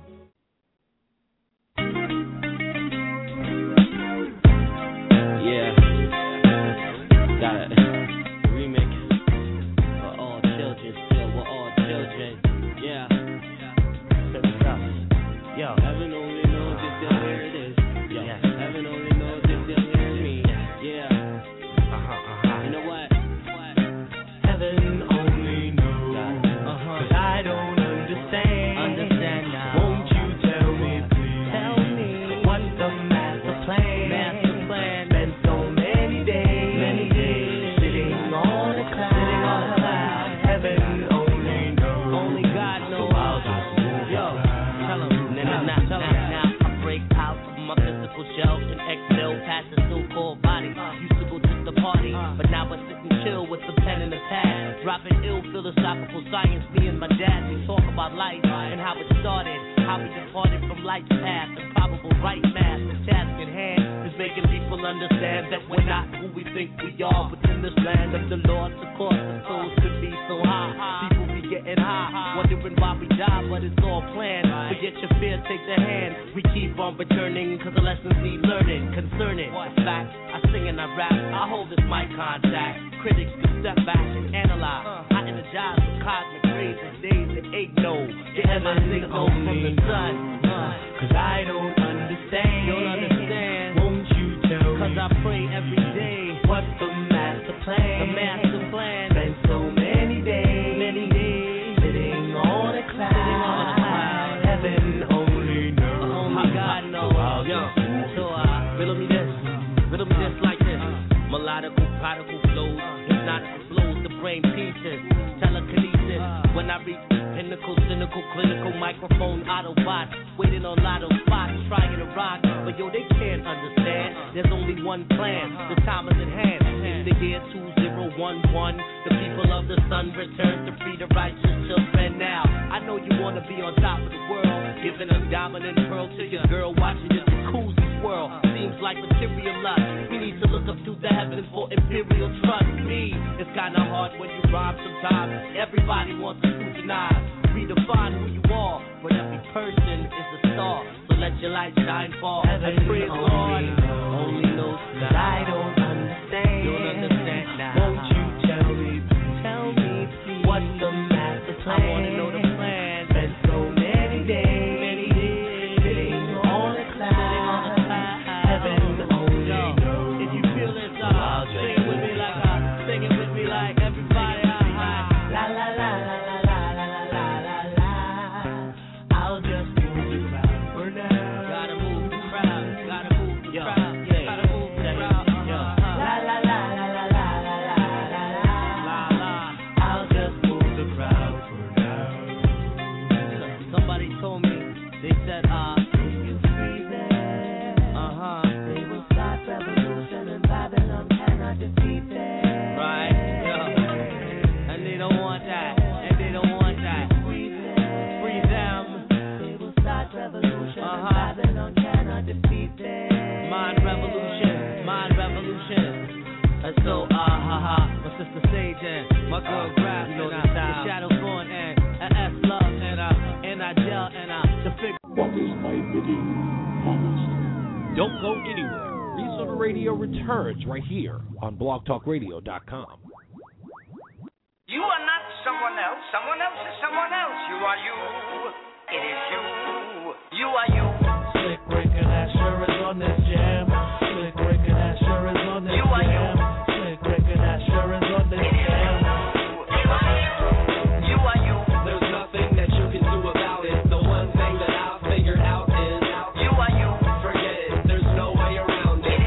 Yeah. Got it. Remix. We're all children still. We're all children. Yeah. Set this up. Yo. Heaven only knows if they'll hear this. Yo. Yeah. Heaven only knows if they'll hear me. Yeah. Uh-huh, uh-huh. You know what? What? Heaven only knows. Uh-huh. Cause I don't understand. Understand now. Won't you tell me, please? Tell me. What's the master plan? Master plan. Spent so many days. Many days. Sitting on a cloud. Sitting on a cloud. Heaven only knows. Only God knows. So I'll just move. Yo. Tell him. Now, now, now, now, I break out of my physical shell and exhale past the so-called body. Used to go to the party, but now I sit and chill with the pen and the pad. Dropping ill philosophical science, me and my dad, we talk about life and how it started, how we departed from life's path, and probable right math. The task in hand is making people understand that we're not who we think we are within this land of the Lord. Of course, the souls could be so high. People be getting high. Wondering why we die, but it's all planned. Forget your fear, take the hand. We keep on returning, cause the lessons need learning. Concerning the fact, I sing and I rap, I hold this mic contact. Critics can step back and analyze. I energize with cosmic rays and days that ain't no. Getting my signal from the sun. Cause I don't understand. Don't understand. Won't you tell me? Cause I pray every day. What's the master plan? The master plan. Spent so many days. Many days. Sitting on a cloud. Sitting on a cloud. Heaven only knows. Only God knows. So I'll Yo, just so uh, riddle me this. Riddle me this like this. Melodical, prodigal flows. Hypnotical flows. The brain pieces. Telekinesis. When I reach the pinnacle, cynical, clinical, microphone, Autobots, waiting on lotto spots, trying to rock, but yo, they can't understand. There's only one plan, the time is at hand. In the year two thousand eleven, the people of the sun return to free the righteous children now. I know you wanna be on top of the world, giving a dominant pearl to your girl, watching this jacuzzi swirl. Seems like material lust. We need to look up to the heavens for imperial trust. Me, it's kinda hard when you rhyme sometimes. Everybody wants to scrutinize, redefine who you are, but every person is a star. So let your light shine far. Heaven And praise God only knows that I don't understand. Don't understand now. Won't you tell me, please? Tell me, please. What's the master plan? I wanna know the plan. Spent so many days, Many days. sitting on a cloud. Heaven only Yo, knows. if you feel this, So uh, I'll just sing it with me like uh, sing it with me like everybody. Uh, uh. La la la la la la la la la la. I'll just move the crowd for now. Gotta move the crowd. Gotta move the Yo, crowd. yeah, Gotta move the yeah, crowd. yo. Uh-huh. La la la la la la la la la la. La la. I'll just move the crowd for now. Somebody told me, they said, uh, You free them. uh-huh, They will start revolution and Babylon cannot defeat them. right, yeah, and they don't want that, and they don't want that, Free them. free them, They will start revolution Uh-huh. and Babylon cannot defeat them. mind revolution, mind revolution, and so, uh, ha ha, my sister Sage and my girl Graf, you know the style, the Shadow Thorn and, and S Love, and uh, and I Gel, and uh, the figure. What is my bidding, honest? Don't go anywhere. Reese on the Radio returns right here on blog talk radio dot com. You are not someone else. Someone else is someone else. You are you. It is you. You are you. Slick Rick and Asher is on this jam. Slick Rick and Asher is on this You are you. jam. Slick Rick and Asher is on this jam. You are you. There's nothing that you can do about it. The one thing that I've figured out is You are you. forget it. There's no way around it.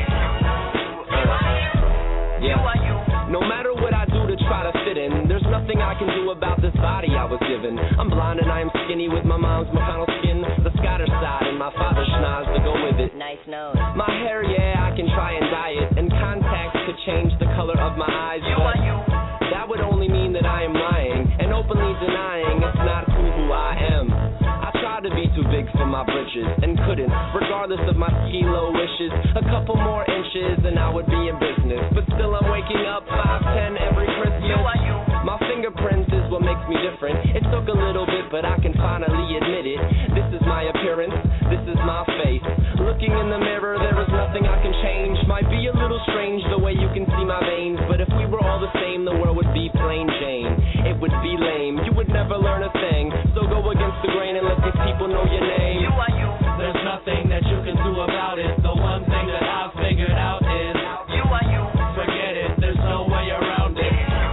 You are you. No matter what I do to try to fit in, there's nothing I can do about this body I was given. I'm blind and I am skinny with my mom's McConnell skin, the Scottish side, and my father's schnoz to go with it. Nice nose. My hair, yeah, I can try and dye it, and contacts could change the color of my eyes, You but are you. that would only mean that I am lying and openly denying it's not cool who I am. I tried to be too big for my britches and couldn't, regardless of my kilo wishes. A couple more inches and I would be in business, but still I'm waking up five ten every Christmas. You are you. My fingerprints is what makes me different. It took a little bit, but I can finally admit it. This is my appearance, this is my face. Looking in the mirror, there is nothing I can change. Might be a little strange the way you can see my veins, but if we were all the same, the world would be plain Jane. It would be lame, you would never learn a thing. So go against the grain and let these people know your name. You are you. There's nothing that you can do about it. The one thing that I've figured out is You are you. forget it. There's no way around it.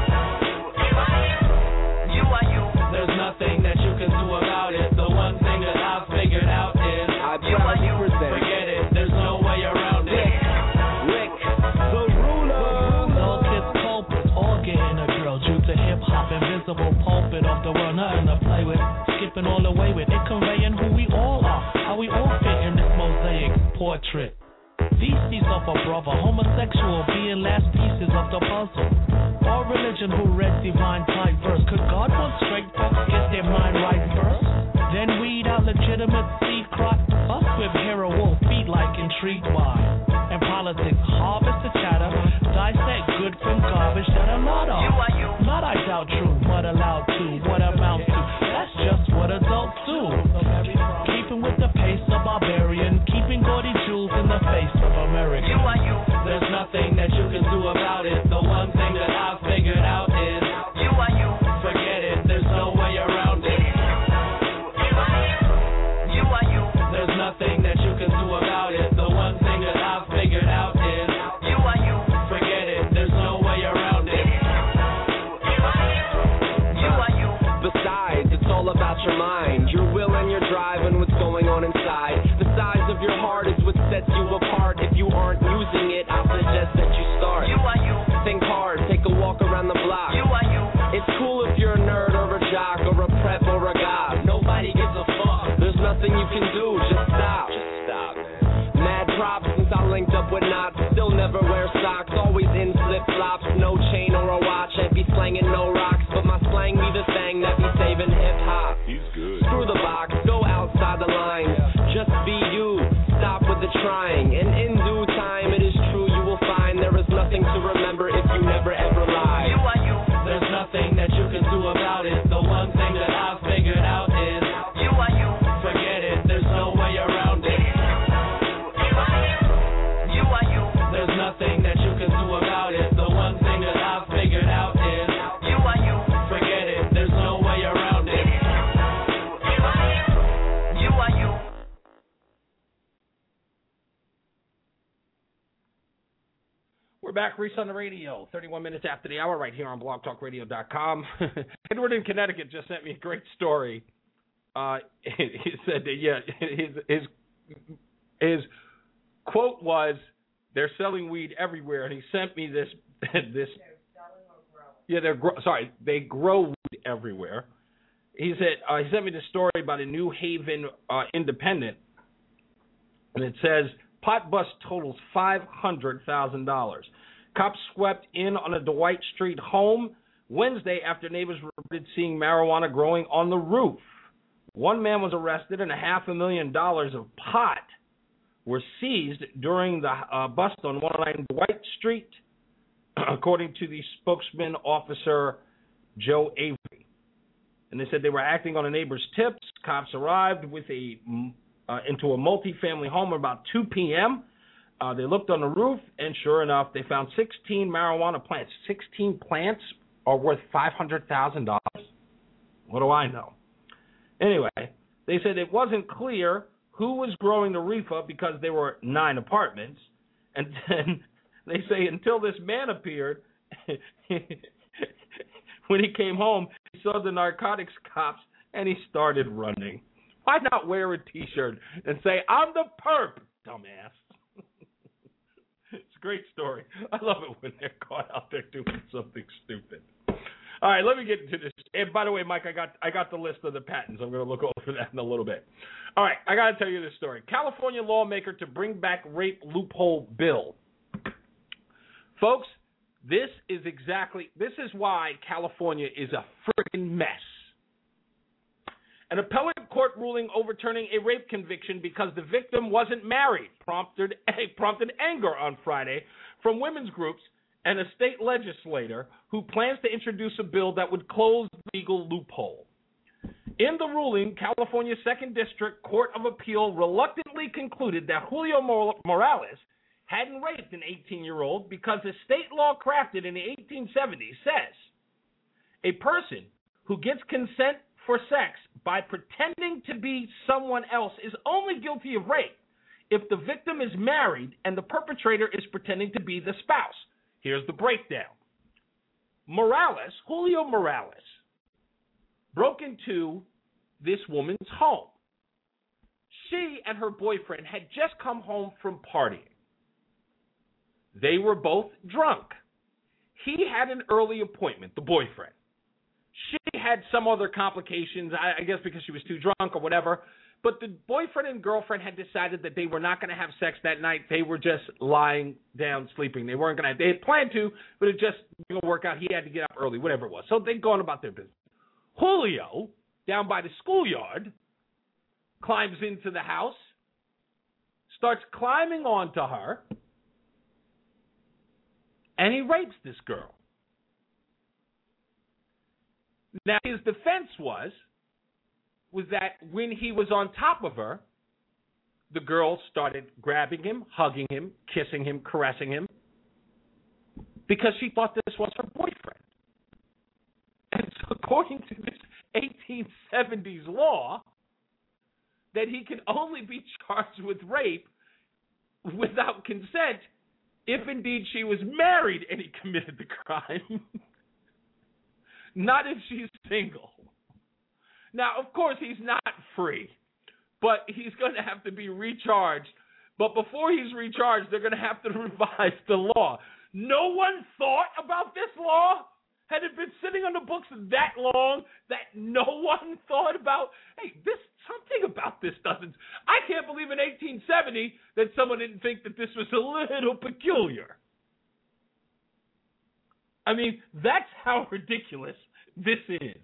You are you. There's nothing that you can do about it. The one thing that I've figured out is I You are proudly you. present forget it. There's no way around it. Rick, the ruler. All kids culprits, all getting a girl due to hip hop, invisible pulpit of the world, nothing to play with. Skipping all away with it, conveying who we all are, how we all fit in this mosaic portrait. Feces of a brother, homosexual being last pieces of the puzzle. All religion who read divine type verse. Could God want straight folks get their mind right first? Then weed out legitimate seed crop. Us with hero wolf feet like intrigued by. And politics harvest the chatter, dissect good from garbage that a lot of. You are you. Not I doubt true, but allowed to. What amount you're driving, what's going on inside. The size of your heart is what sets you apart. If you aren't using it, I suggest that you start. You are you. Think hard, take a walk around the block. You are you. It's cool if you're a nerd or a jock or a prep or a guy. Nobody gives a fuck. There's nothing you can do, just stop. Just stop, man. Mad props since I linked up with knots. Still never wear socks, always in flip-flops. No chain or a watch, ain't be slanging no rocks. But my slang be the thing that be saving hip-hop. He's good. Screw the box, go outside the lines. Just be you, stop with the trying. And in due time, it is true you will find there is nothing to remember if you never ever lie. You are you. There's nothing that you can do about it. The one thing that I've figured out is You are you. forget it, there's no way around it. You are you. There's nothing that you can do about it. The one thing that I've figured out is You are you. forget it, there's no way around it. You are you. We're back, Reese on the radio, thirty-one minutes after the hour, right here on blog talk radio dot com. Edward in Connecticut just sent me a great story. Uh, he said that, yeah, his, his, his quote was, they're selling weed everywhere, and he sent me this, this, yeah, they're, gro- sorry, they grow weed everywhere. He said, uh, he sent me this story about a New Haven uh, Independent, and it says, pot bust totals five hundred thousand dollars. Cops swept in on a Dwight Street home Wednesday after neighbors reported seeing marijuana growing on the roof. One man was arrested and a half a million dollars of pot were seized during the uh, bust on one oh nine Dwight Street, according to the spokesman officer Joe Avery. And they said they were acting on a neighbor's tips. Cops arrived with a uh, into a multi-family home about two p.m. Uh, they looked on the roof, and sure enough, they found sixteen marijuana plants. sixteen plants are worth five hundred thousand dollars. What do I know? Anyway, they said it wasn't clear who was growing the reefer because there were nine apartments. And then they say until this man appeared, when he came home, he saw the narcotics cops, and he started running. Why not wear a T-shirt and say, I'm the perp, dumbass? It's a great story. I love it when they're caught out there doing something stupid. All right, let me get into this. And by the way, Mike, I got I got the list of the patents. I'm going to look over that in a little bit. All right, I got to tell you this story. California lawmaker to bring back rape loophole bill. Folks, this is exactly, this is why California is a freaking mess. An appellate court ruling overturning a rape conviction because the victim wasn't married prompted prompted anger on Friday from women's groups and a state legislator who plans to introduce a bill that would close the legal loophole. In the ruling, California's Second District Court of Appeal reluctantly concluded that Julio Morales hadn't raped an eighteen-year-old because a state law crafted in the eighteen seventies says a person who gets consent for sex by pretending to be someone else is only guilty of rape if the victim is married and the perpetrator is pretending to be the spouse. Here's the breakdown. Morales, Julio Morales, broke into this woman's home. She and her boyfriend had just come home from partying. They were both drunk. He had an early appointment, the boyfriend. She had some other complications, I guess because she was too drunk or whatever. But the boyfriend and girlfriend had decided that they were not going to have sex that night. They were just lying down sleeping. They weren't going to. They had planned to, but it just didn't work out. He had to get up early, whatever it was. So they'd gone about their business. Julio, down by the schoolyard, climbs into the house, starts climbing onto her, and he rapes this girl. Now, his defense was, was that when he was on top of her, the girl started grabbing him, hugging him, kissing him, caressing him, because she thought this was her boyfriend. And so according to this eighteen seventies law, that he can only be charged with rape without consent if indeed she was married and he committed the crime. Not if she's single. Now, of course, he's not free. but he's going to have to be recharged. But before he's recharged, they're going to have to revise the law. No one thought about this law? Had it been sitting on the books that long that no one thought about, hey, this something about this doesn't. I can't believe in eighteen seventy that someone didn't think that this was a little peculiar. I mean, that's how ridiculous this is.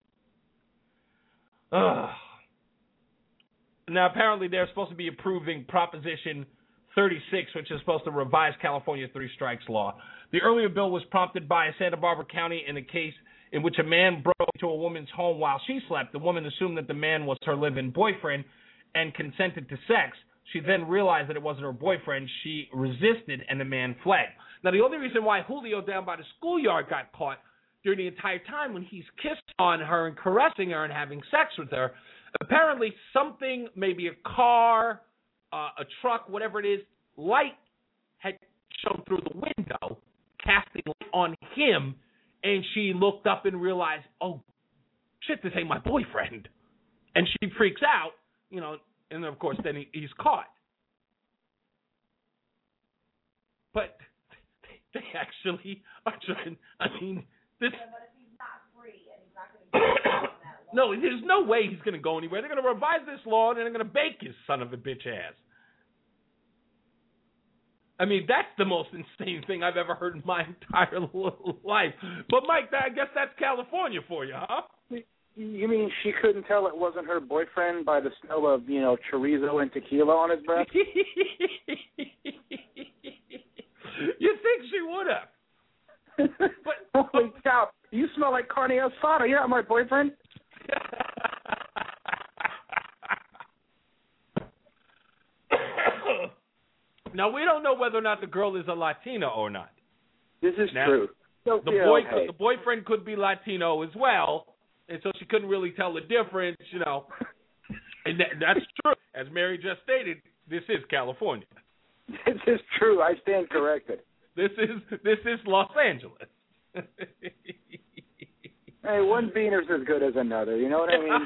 Ugh. Now, apparently they're supposed to be approving Proposition thirty-six, which is supposed to revise California three strikes law. The earlier bill was prompted by Santa Barbara County in a case in which a man broke into a woman's home while she slept. The woman assumed that the man was her live-in boyfriend and consented to sex. She then realized that it wasn't her boyfriend. She resisted, and the man fled. Now, the only reason why Julio down by the schoolyard got caught during the entire time when he's kissed on her and caressing her and having sex with her, apparently something, maybe a car, uh, a truck, whatever it is, light had shown through the window, casting light on him, and she looked up and realized, oh, shit, this ain't my boyfriend. And she freaks out, you know, and of course then he, he's caught. But they actually are trying, I mean, this... Yeah, but if he's not free and he's not going to go on that No, there's no way he's going to go anywhere. They're going to revise this law, and they're going to bake his son of a bitch ass. I mean, that's the most insane thing I've ever heard in my entire life. But, Mike, I guess that's California for you, huh? You mean she couldn't tell it wasn't her boyfriend by the smell of, you know, chorizo and tequila on his breath? You think she would have? But holy cow, you smell like carne asada. You're not my boyfriend. Now, we don't know whether or not the girl is a Latina or not. This is now, true. So, the yeah, boy, okay. the boyfriend could be Latino as well, and so she couldn't really tell the difference, you know. And that, that's true. As Mary just stated, this is California. This is true. I stand corrected. This is this is Los Angeles. Hey, one beaner's as good as another. You know what I mean?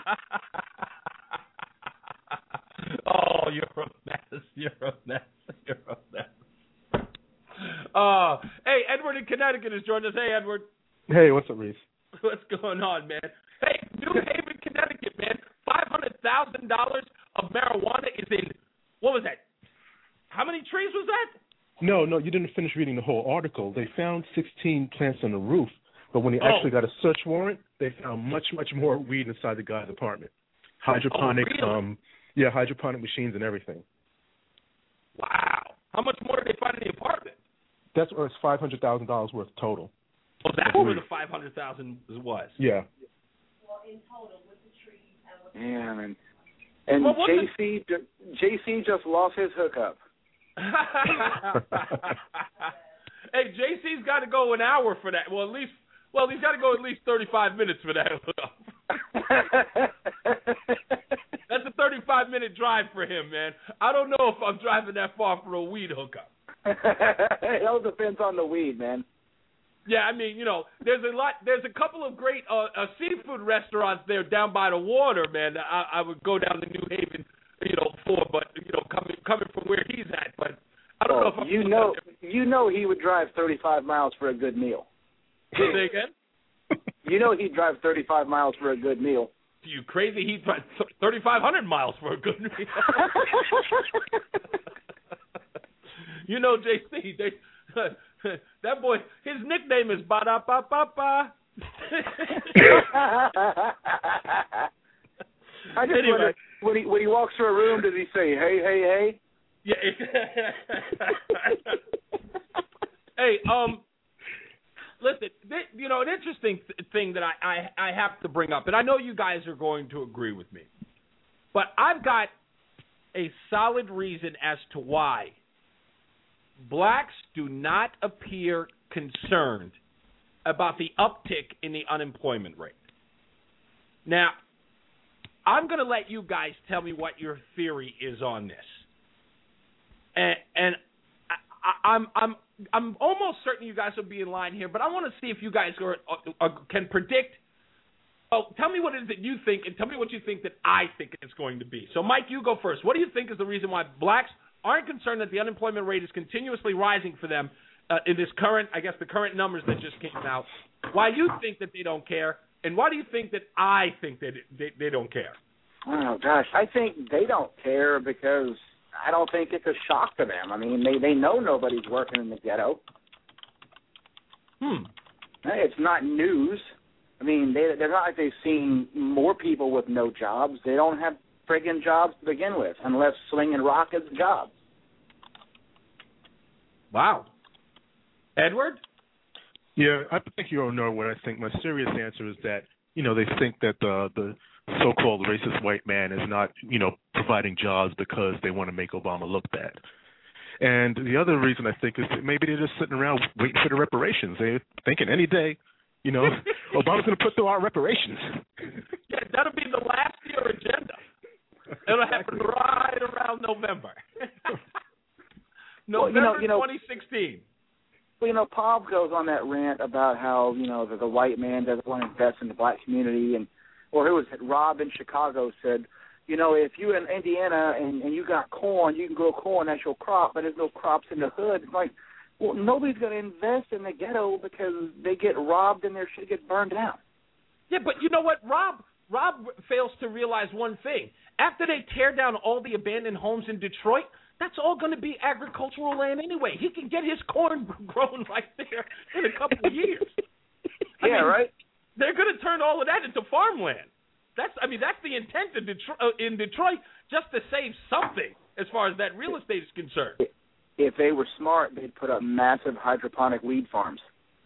Oh, you're a mess. You're a mess. You're a mess. Uh, hey, Edward in Connecticut has joined us. Hey, Edward. Hey, what's up, Reese? What's going on, man? Hey, New Haven, Connecticut, man. five hundred thousand dollars of marijuana is in, what was that? How many trees was that? No, no, you didn't finish reading the whole article. They found sixteen plants on the roof, but when they Oh. actually got a search warrant, they found much, much more weed inside the guy's apartment. Hydroponic, Oh, really? um, yeah, hydroponic machines and everything. Wow. How much more did they find in the apartment? That's where it's five hundred thousand dollars worth total. Oh, that's where the five hundred thousand was. Yeah. Well, in total, with the trees and with Yeah, man. And Well, what's J C, ju- J C just lost his hookup. Hey, J C's got to go an hour for that. Well, at least, well, he's got to go at least thirty-five minutes for that hookup. That's a thirty-five minute drive for him, man. I don't know if I'm driving that far for a weed hookup. It all depends on the weed, man. Yeah, I mean, you know, there's a lot. There's a couple of great uh, uh, seafood restaurants there down by the water, man. I, I would go down to New Haven, you know, for, but you know, coming coming from where he's at. But I don't Oh, know if I'm you know, you know, he would drive thirty-five miles for a good meal. Say again? You know, he'd drive thirty-five miles for a good meal. You crazy? He'd drive thirty-five hundred miles for a good meal. You know, J C, they, that boy, his nickname is Ba Da Ba Ba Ba. I just Anyway. wonder, when he when he walks through a room, does he say, "Hey, hey, hey"? Yeah. Hey, um, listen, th- you know, an interesting th- thing that I, I, I have to bring up, and I know you guys are going to agree with me, but I've got a solid reason as to why blacks do not appear concerned about the uptick in the unemployment rate. Now, I'm going to let you guys tell me what your theory is on this. And, and I, I'm I'm I'm almost certain you guys will be in line here, but I want to see if you guys are, are, can predict So tell me what it is that you think, and tell me what you think that I think it's going to be. So, Mike, you go first. What do you think is the reason why blacks aren't concerned that the unemployment rate is continuously rising for them uh, in this current, I guess, the current numbers that just came out? Why you think that they don't care, and why do you think that I think that they, they don't care? Oh, gosh, I think they don't care because I don't think it's a shock to them. I mean, they, they know nobody's working in the ghetto. Hmm. It's not news. I mean, they, they're not like they've seen more people with no jobs. They don't have friggin' jobs to begin with, unless slinging rock is a job. Wow. Edward? Yeah, I think you all know what I think. My serious answer is that, you know, they think that the the so-called racist white man is not, you know, providing jobs because they want to make Obama look bad. And the other reason I think is that maybe they're just sitting around waiting for the reparations. They're thinking any day, you know, Obama's going to put through our reparations. Yeah, that'll be the last year agenda. It'll happen right around November. November well, you know, you know, twenty sixteen. Well, you know, Paul goes on that rant about how, you know, the, the white man doesn't want to invest in the black community. And, or who was it? Rob in Chicago said, you know, if you're in Indiana and, and you got corn, you can grow corn, that's your crop, but there's no crops in the hood. It's like, well, nobody's going to invest in the ghetto because they get robbed and their shit gets burned down. Yeah, but you know what? Rob Rob fails to realize one thing. After they tear down all the abandoned homes in Detroit, that's all going to be agricultural land anyway. He can get his corn grown right there in a couple of years. I yeah, mean, right? They're going to turn all of that into farmland. That's, I mean, that's the intent of Detroit, uh, in Detroit, just to save something as far as that real estate is concerned. If they were smart, they'd put up massive hydroponic weed farms.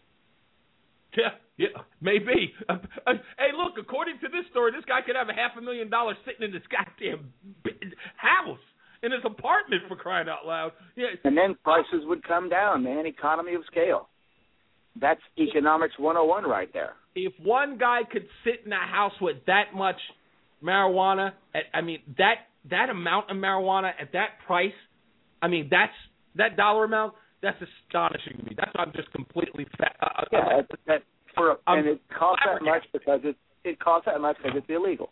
Yeah, yeah, maybe. Uh, uh, hey, look, according to this story, this guy could have a half a million dollars sitting in this goddamn house, in his apartment, for crying out loud. Yeah. And then prices would come down, man, economy of scale. That's economics one oh one right there. If one guy could sit in a house with that much marijuana, at, I mean, that that amount of marijuana at that price, I mean, that's that dollar amount, that's astonishing to me. That's why I'm just completely fat. Uh, yeah, uh, that, that for a, and it costs that much because it it costs that much because it's illegal.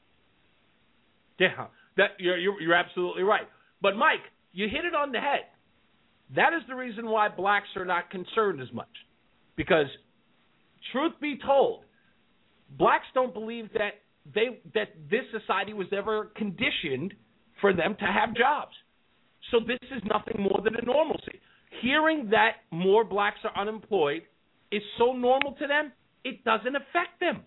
Yeah, that you're, you're you're absolutely right. But Mike, you hit it on the head. That is the reason why blacks are not concerned as much, because truth be told, blacks don't believe that they that this society was ever conditioned for them to have jobs. So this is nothing more than a normalcy. Hearing that more blacks are unemployed is so normal to them, it doesn't affect them.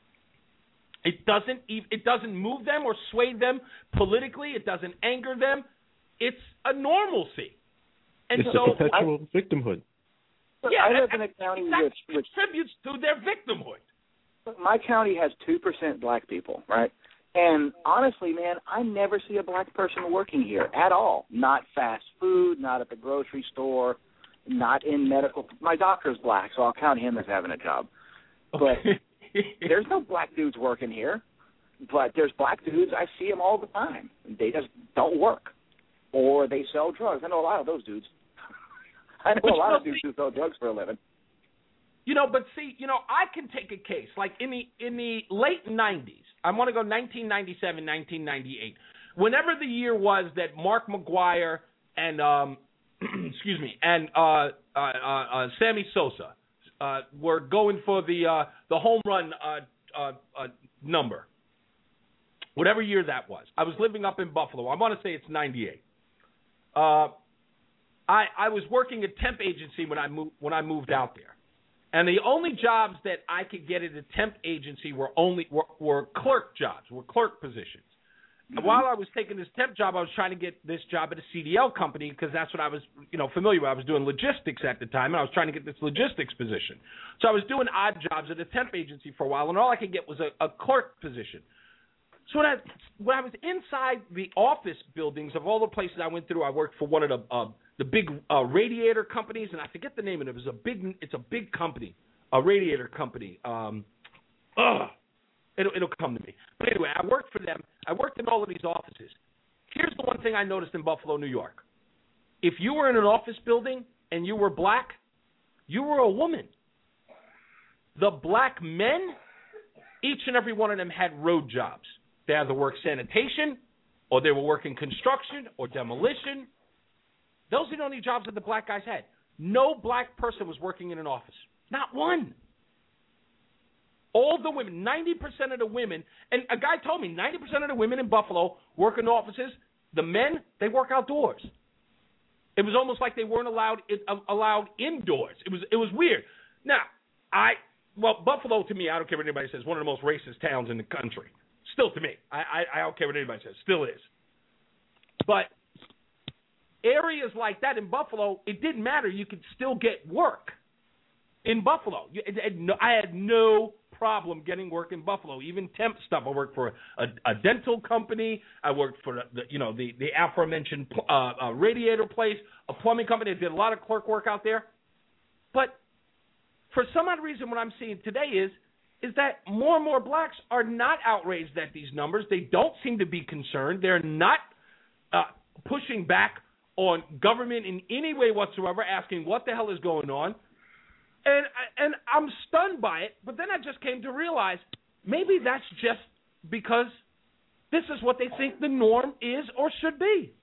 It doesn't it doesn't move them or sway them politically. It doesn't anger them. It's a normalcy. And it's so a perpetual I, victimhood. Yeah, I live in a county that which, which contributes to their victimhood. My county has two percent black people, right? And honestly, man, I never see a black person working here at all. Not fast food, not at the grocery store, not in medical. My doctor's black, so I'll count him as having a job. But there's no black dudes working here. But there's black dudes, I see them all the time. They just don't work. Or they sell drugs. I know a lot of those dudes. I know But a lot you of know, dudes who sell drugs for a living. You know, but see, you know, I can take a case like in the in the late nineties. I want to go nineteen ninety-seven, nineteen ninety-eight. Whenever the year was that Mark McGuire and um, excuse me, and uh, uh, uh, Sammy Sosa uh, were going for the uh, the home run uh, uh, uh, number. Whatever year that was, I was living up in Buffalo. I want to say it's ninety-eight. Uh, I I was working a temp agency when I moved when I moved out there. And the only jobs that I could get at a temp agency were only were, were clerk jobs, were clerk positions. Mm-hmm. While I was taking this temp job, I was trying to get this job at a C D L company because that's what I was, you know, familiar with. I was doing logistics at the time, and I was trying to get this logistics position. So I was doing odd jobs at a temp agency for a while, and all I could get was a, a clerk position. So when I, when I was inside the office buildings of all the places I went through, I worked for one of the uh, the big uh, radiator companies, and I forget the name of it. It was a big, it's a big company, a radiator company. Um, ugh, it'll, it'll come to me. But anyway, I worked for them. I worked in all of these offices. Here's the one thing I noticed in Buffalo, New York. If you were in an office building and you were black, you were a woman. The black men each and every one of them had road jobs. They either worked sanitation, or they were working construction or demolition. Those are the only jobs that the black guys had. No black person was working in an office. Not one. All the women, ninety percent of the women, and a guy told me ninety percent of the women in Buffalo work in offices. The men, they work outdoors. It was almost like they weren't allowed allowed indoors. It was it was weird. Now, I well, Buffalo to me, I don't care what anybody says, one of the most racist towns in the country. Still to me, I I, I don't care what anybody says, still is. But areas like that in Buffalo, it didn't matter. You could still get work in Buffalo. You, it, it, no, I had no problem getting work in Buffalo, even temp stuff. I worked for a, a dental company. I worked for the, the you know the the aforementioned uh, uh, radiator place, a plumbing company. I did a lot of clerk work out there. But for some odd reason, what I'm seeing today is is that more and more blacks are not outraged at these numbers. They don't seem to be concerned. They're not uh, pushing back on government in any way whatsoever, asking what the hell is going on. And and I'm stunned by it, but then I just came to realize maybe that's just because this is what they think the norm is or should be.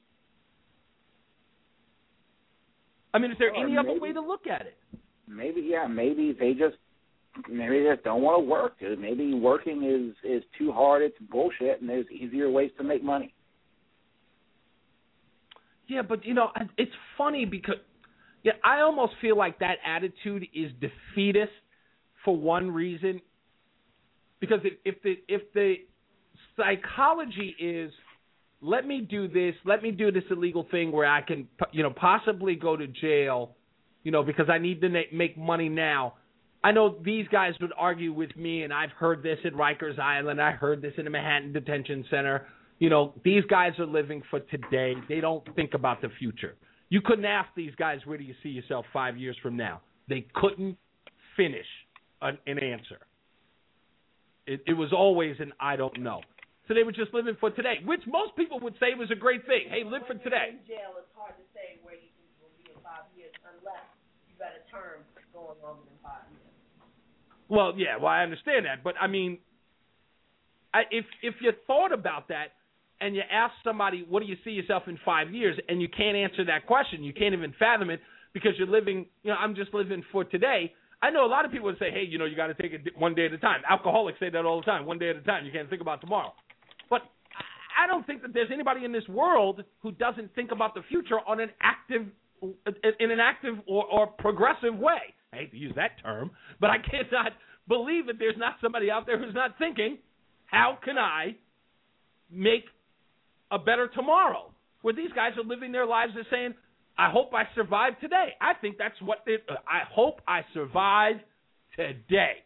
I mean, is there Or any maybe, other way to look at it? Maybe, yeah, maybe they just maybe they just don't want to work, dude. Maybe working is, is too hard, it's bullshit, and there's easier ways to make money. Yeah, but, you know, it's funny because yeah, I almost feel like that attitude is defeatist for one reason. Because if, if the if the psychology is, let me do this, let me do this illegal thing where I can, you know, possibly go to jail, you know, because I need to make money now. I know these guys would argue with me, and I've heard this at Rikers Island. I heard this in the Manhattan Detention Center. You know, these guys are living for today. They don't think about the future. You couldn't ask these guys, where do you see yourself five years from now? They couldn't finish an, an answer. It, it was always an I don't know. So they were just living for today, which most people would say was a great thing. Hey, live for today. In jail, it's hard to say where you think you'll be in five years unless you got a term going longer than five years. Well, yeah, well, I understand that. But, I mean, I, if if you thought about that, and you ask somebody, what do you see yourself in five years, and you can't answer that question, you can't even fathom it because you're living, you know, I'm just living for today. I know a lot of people would say, hey, you know, you got to take it one day at a time. Alcoholics say that all the time, one day at a time. You can't think about tomorrow. But I don't think that there's anybody in this world who doesn't think about the future on an active, in an active or, or progressive way. I hate to use that term, but I cannot believe that there's not somebody out there who's not thinking, how can I make a better tomorrow, where these guys are living their lives as saying, I hope I survive today. I think that's what they, uh, I hope I survive today.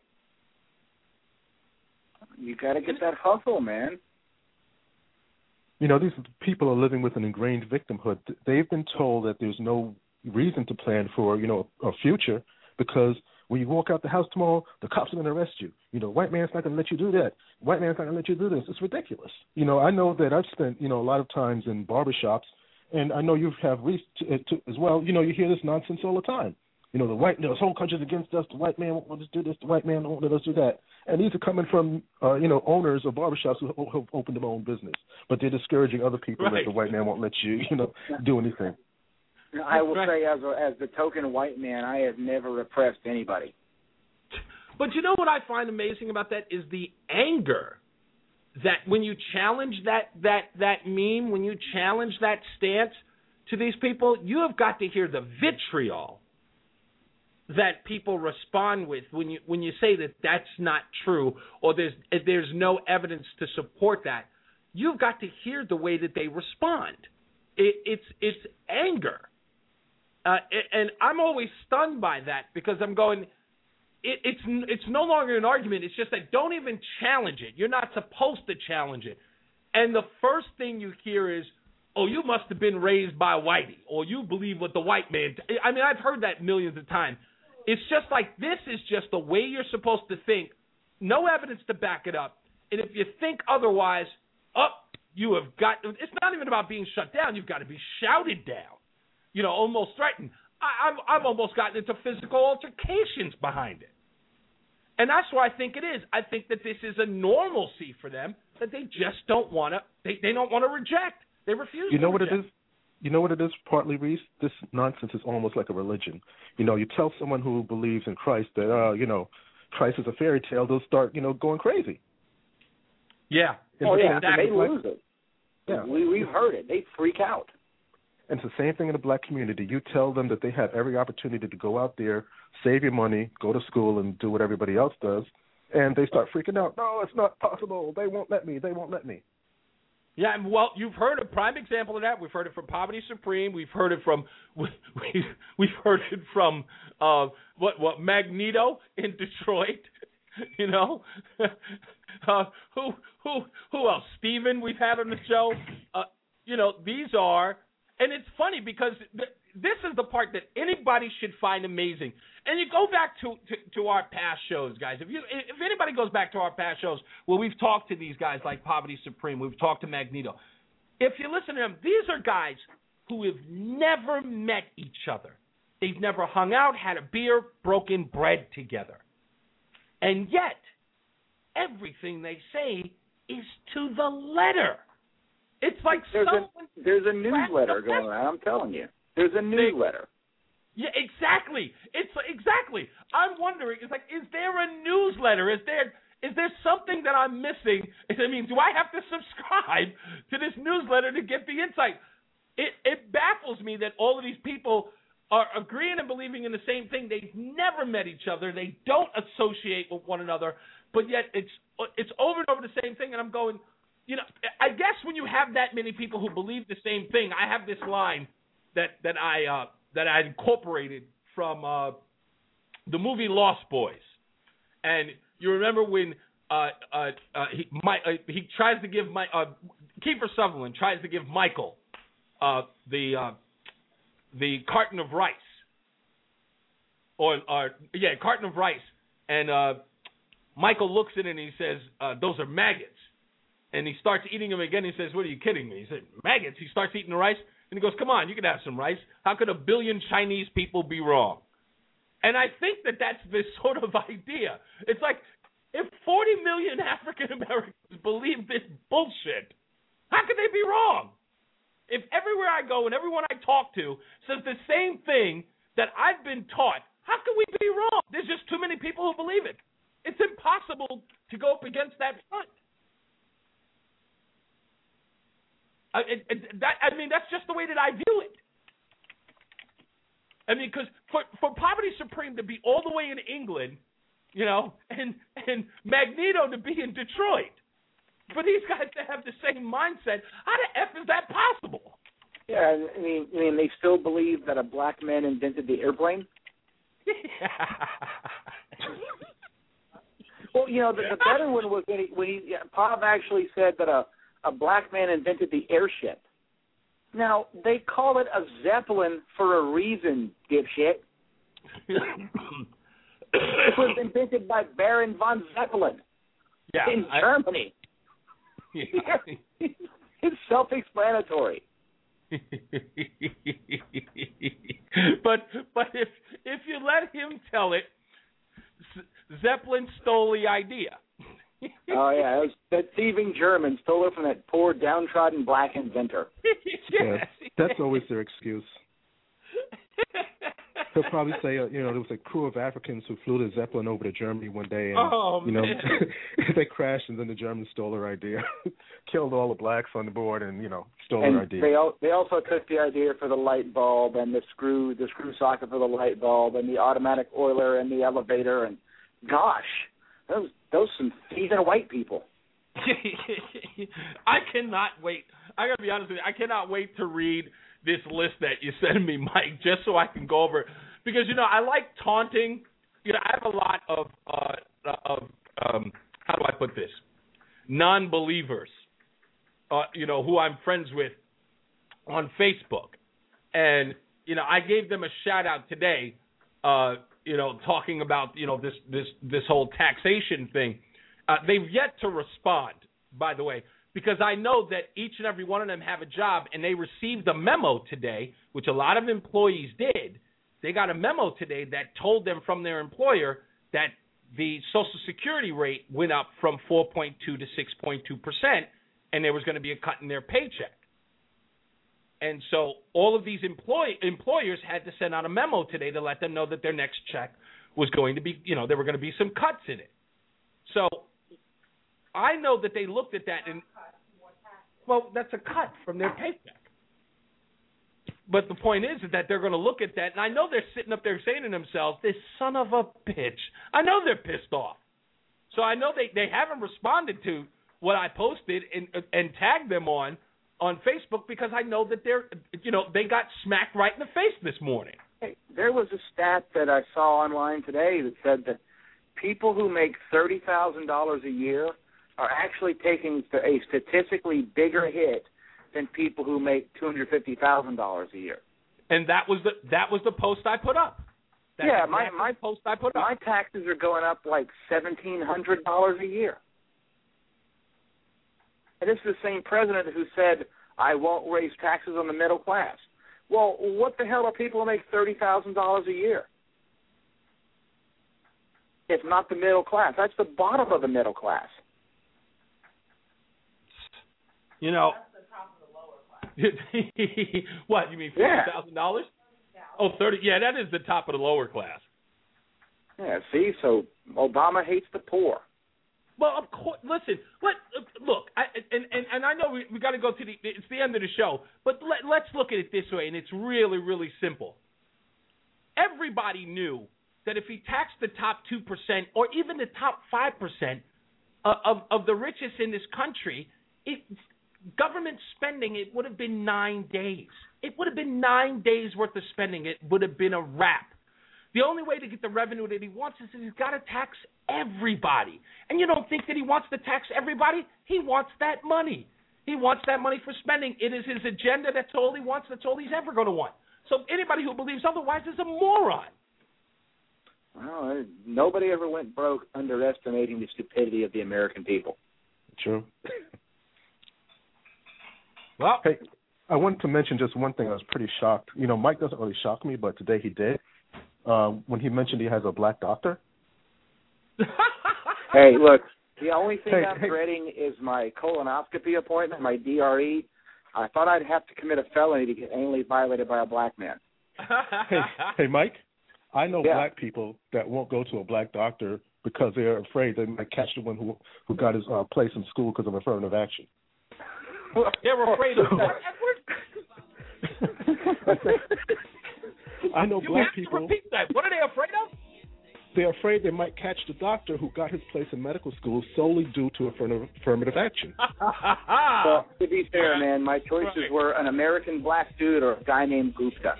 You got to get that hustle, man. You know, these people are living with an ingrained victimhood. They've been told that there's no reason to plan for, you know, a future because when you walk out the house tomorrow, the cops are going to arrest you. You know, white man's not going to let you do that. White man's not going to let you do this. It's ridiculous. You know, I know that I've spent, you know, a lot of times in barbershops, and I know you have reached to, to, as well. You know, you hear this nonsense all the time. You know, the white, this whole country's against us. The white man won't let us do this. The white man won't let us do that. And these are coming from, uh, you know, owners of barbershops who have opened their own business, but they're discouraging other people right. that the white man won't let you, you know, do anything. I will say, as a, as the token white man, I have never repressed anybody. But you know what I find amazing about that is the anger that when you challenge that that that meme, when you challenge that stance to these people, you have got to hear the vitriol that people respond with when you when you say that that's not true or there's there's no evidence to support that. You've got to hear the way that they respond. It, it's it's anger, uh, and I'm always stunned by that because I'm going. It, it's it's no longer an argument. It's just that don't even challenge it. You're not supposed to challenge it. And the first thing you hear is, oh, you must have been raised by a whitey, or you believe what the white man. T-. I mean, I've heard that millions of times. It's just like this is just the way you're supposed to think. No evidence to back it up. And if you think otherwise, up, oh, you have got. It's not even about being shut down. You've got to be shouted down. You know, almost threatened. I, I've I've almost gotten into physical altercations behind it. And that's what I think it is. I think that this is a normalcy for them that they just don't want to. They, they don't want to reject. They refuse. You know to what reject. it is? You know what it is? Partly, Reese. This nonsense is almost like a religion. You know, you tell someone who believes in Christ that, uh, you know, Christ is a fairy tale, they'll start, you know, going crazy. Yeah. Oh yeah, exactly. they lose it. Yeah. We we've heard it. They freak out. And it's the same thing in the black community. You tell them that they have every opportunity to go out there, save your money, go to school, and do what everybody else does, and they start freaking out. No, it's not possible. They won't let me. They won't let me. Yeah, and well, you've heard a prime example of that. We've heard it from Poverty Supreme. We've heard it from we, we've heard it from uh, what what Magneto in Detroit. You know, uh, who who who else? Steven, we've had on the show. Uh, you know, these are, and it's funny because th- this is the part that anybody should find amazing. And you go back to, to, to our past shows, guys. If you if anybody goes back to our past shows where we've talked to these guys like Poverty Supreme, we've talked to Magneto. If you listen to them, these are guys who have never met each other. They've never hung out, had a beer, broken bread together. And yet, everything they say is to the letter. It's like there's someone a there's a newsletter going around. I'm telling you, there's a newsletter. Yeah, exactly. It's exactly. I'm wondering. It's like, is there a newsletter? Is there is there something that I'm missing? I mean, do I have to subscribe to this newsletter to get the insight? It it baffles me that all of these people are agreeing and believing in the same thing. They've never met each other. They don't associate with one another, but yet it's it's over and over the same thing. And I'm going, you know, I guess when you have that many people who believe the same thing, I have this line that that I uh, that I incorporated from uh, the movie Lost Boys, and you remember when uh, uh, uh, he my, uh, he tries to give my uh, Kiefer Sutherland tries to give Michael uh, the uh, the carton of rice, or, or yeah, carton of rice, and uh, Michael looks at it and he says, uh, "Those are maggots." And he starts eating them again. He says, "What are you kidding me?" He said, "Maggots." He starts eating the rice, and he goes, "Come on, you can have some rice. How could a billion Chinese people be wrong?" And I think that that's this sort of idea. It's like, if forty million African Americans believe this bullshit, how could they be wrong? If everywhere I go and everyone I talk to says the same thing that I've been taught, how can we be wrong? There's just too many people who believe it. It's impossible to go up against that front. I, it, it, that, I mean, that's just the way that I view it. I mean, because for, for Poverty Supreme to be all the way in England, you know, and and Magneto to be in Detroit, for these guys to have the same mindset, how the F is that possible? Yeah, I mean, I mean, they still believe that a black man invented the airplane. Well, you know, the, the better one was when he, when he yeah, Pop actually said that a a black man invented the airship. Now, they call it a Zeppelin for a reason, dipshit. It was invented by Baron von Zeppelin yeah, in I, Germany. Yeah. It's self-explanatory. but but if if you let him tell it, Zeppelin stole the idea. Oh, yeah, it was that thieving German stole it from that poor downtrodden black inventor. Yes, that's always their excuse. He'll probably say, uh, you know, there was a crew of Africans who flew the Zeppelin over to Germany one day, and oh, you know, man. they crashed, and then the Germans stole their idea, killed all the blacks on the board, and you know, stole and their idea. They al- they also took the idea for the light bulb and the screw the screw socket for the light bulb and the automatic oiler and the elevator, and gosh, those those some thieving white people. I cannot wait. I gotta be honest with you. I cannot wait to read this list that you send me, Mike, just so I can go over it. Because, you know, I like taunting. You know, I have a lot of, uh, of um, how do I put this, non-believers, uh, you know, who I'm friends with on Facebook. And, you know, I gave them a shout-out today, uh, you know, talking about, you know, this, this, this whole taxation thing. Uh, they've yet to respond, by the way, because I know that each and every one of them have a job, and they received a memo today, which a lot of employees did. They got a memo today that told them from their employer that the Social Security rate went up from four point two to six point two percent, and there was going to be a cut in their paycheck. And so all of these employ- employers had to send out a memo today to let them know that their next check was going to be, you know, there were going to be some cuts in it. So I know that they looked at that and, well, that's a cut from their paycheck. But the point is that they're going to look at that, and I know they're sitting up there saying to themselves, this son of a bitch. I know they're pissed off. So I know they, they haven't responded to what I posted and, and tagged them on on Facebook because I know that they're, you know, they got smacked right in the face this morning. Hey, there was a stat that I saw online today that said that people who make thirty thousand dollars a year are actually taking a statistically bigger hit than people who make two hundred fifty thousand dollars a year. And that was the that was the post I put up. That's yeah, exactly my my post I put up. My taxes are going up like seventeen hundred dollars a year. And this is the same president who said, I won't raise taxes on the middle class. Well, what the hell are people who make thirty thousand dollars a year? If not the middle class. That's the bottom of the middle class. You know, what, you mean fifty thousand dollars? Yeah. Oh, thirty. Yeah, that is the top of the lower class. Yeah, see, so Obama hates the poor. Well, of course. Listen, let look, I, and, and and I know we we got to go to the it's the end of the show, but let, let's look at it this way, and it's really really simple. Everybody knew that if he taxed the top two percent or even the top five percent of of the richest in this country, it. Government spending, it would have been nine days. It would have been nine days worth of spending. It would have been a wrap. The only way to get the revenue that he wants is that he's got to tax everybody. And you don't think that he wants to tax everybody? He wants that money. He wants that money for spending. It is his agenda. That's all he wants. That's all he's ever going to want. So anybody who believes otherwise is a moron. Well, nobody ever went broke underestimating the stupidity of the American people. True. Well, hey, I wanted to mention just one thing. I was pretty shocked. You know, Mike doesn't really shock me, but today he did. Uh, when he mentioned he has a black doctor. Hey, look, the only thing hey, I'm hey. dreading is my colonoscopy appointment, my D R E. I thought I'd have to commit a felony to get anally violated by a black man. hey, hey, Mike, I know yeah. black people that won't go to a black doctor because they're afraid they might catch the one who who got his uh, place in school because of affirmative action. They're afraid of what, Edward? I know you black have people. To repeat that. What are they afraid of? They're afraid they might catch the doctor who got his place in medical school solely due to affirmative, affirmative action. Well, to be fair, man, my choices right. were an American black dude or a guy named Gupta.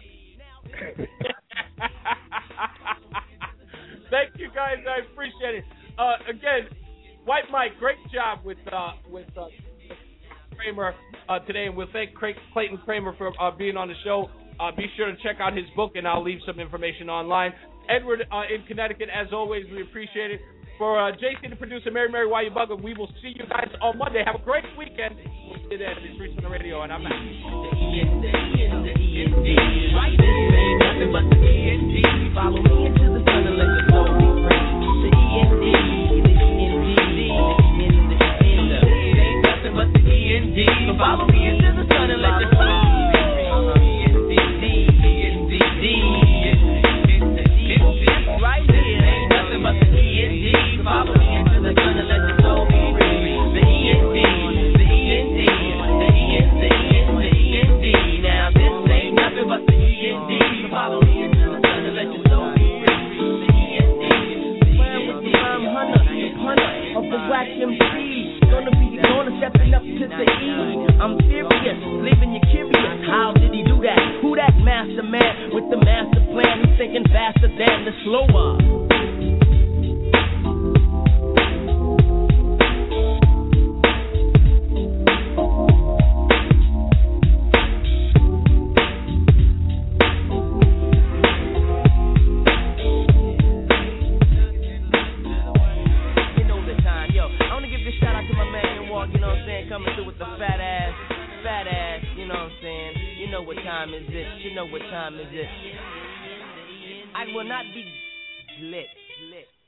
Thank you, guys. I appreciate it. Uh, again, White Mike, great job with uh, with. Uh, Kramer uh, today, and we'll thank Craig, Clayton Kramer for uh, being on the show. Uh, be sure to check out his book, and I'll leave some information online. Edward uh, in Connecticut, as always, we appreciate it. For uh, J C, the producer, Mary Mary, why you bugging? We will see you guys on Monday. Have a great weekend. We'll see you then. It's Reese on the radio, and I'm out. Follow me into the sun and let the soul be free. The E N D, the E N D, but the E N D. So follow me into the sun and let the soul be free. E N D, E N D, right here. Ain't nothing but the E N D. So follow me into the sun and let the soul be free. The E N D, the E N D, the E N D, the E N D. Now this ain't nothing but the E N D. So follow me into the sun and let the soul be free. The E N D, the E N D. I'm Hunter, Hunter of the Whack M C. Gonna be the corner stepping up to the E. I'm serious, leaving you curious. How did he do that? Who that master man with the master plan? Who's thinking faster than the slower? Coming through with the fat ass, fat ass, you know what I'm saying? You know what time is it? You know what time is it? I will not be lit, lit.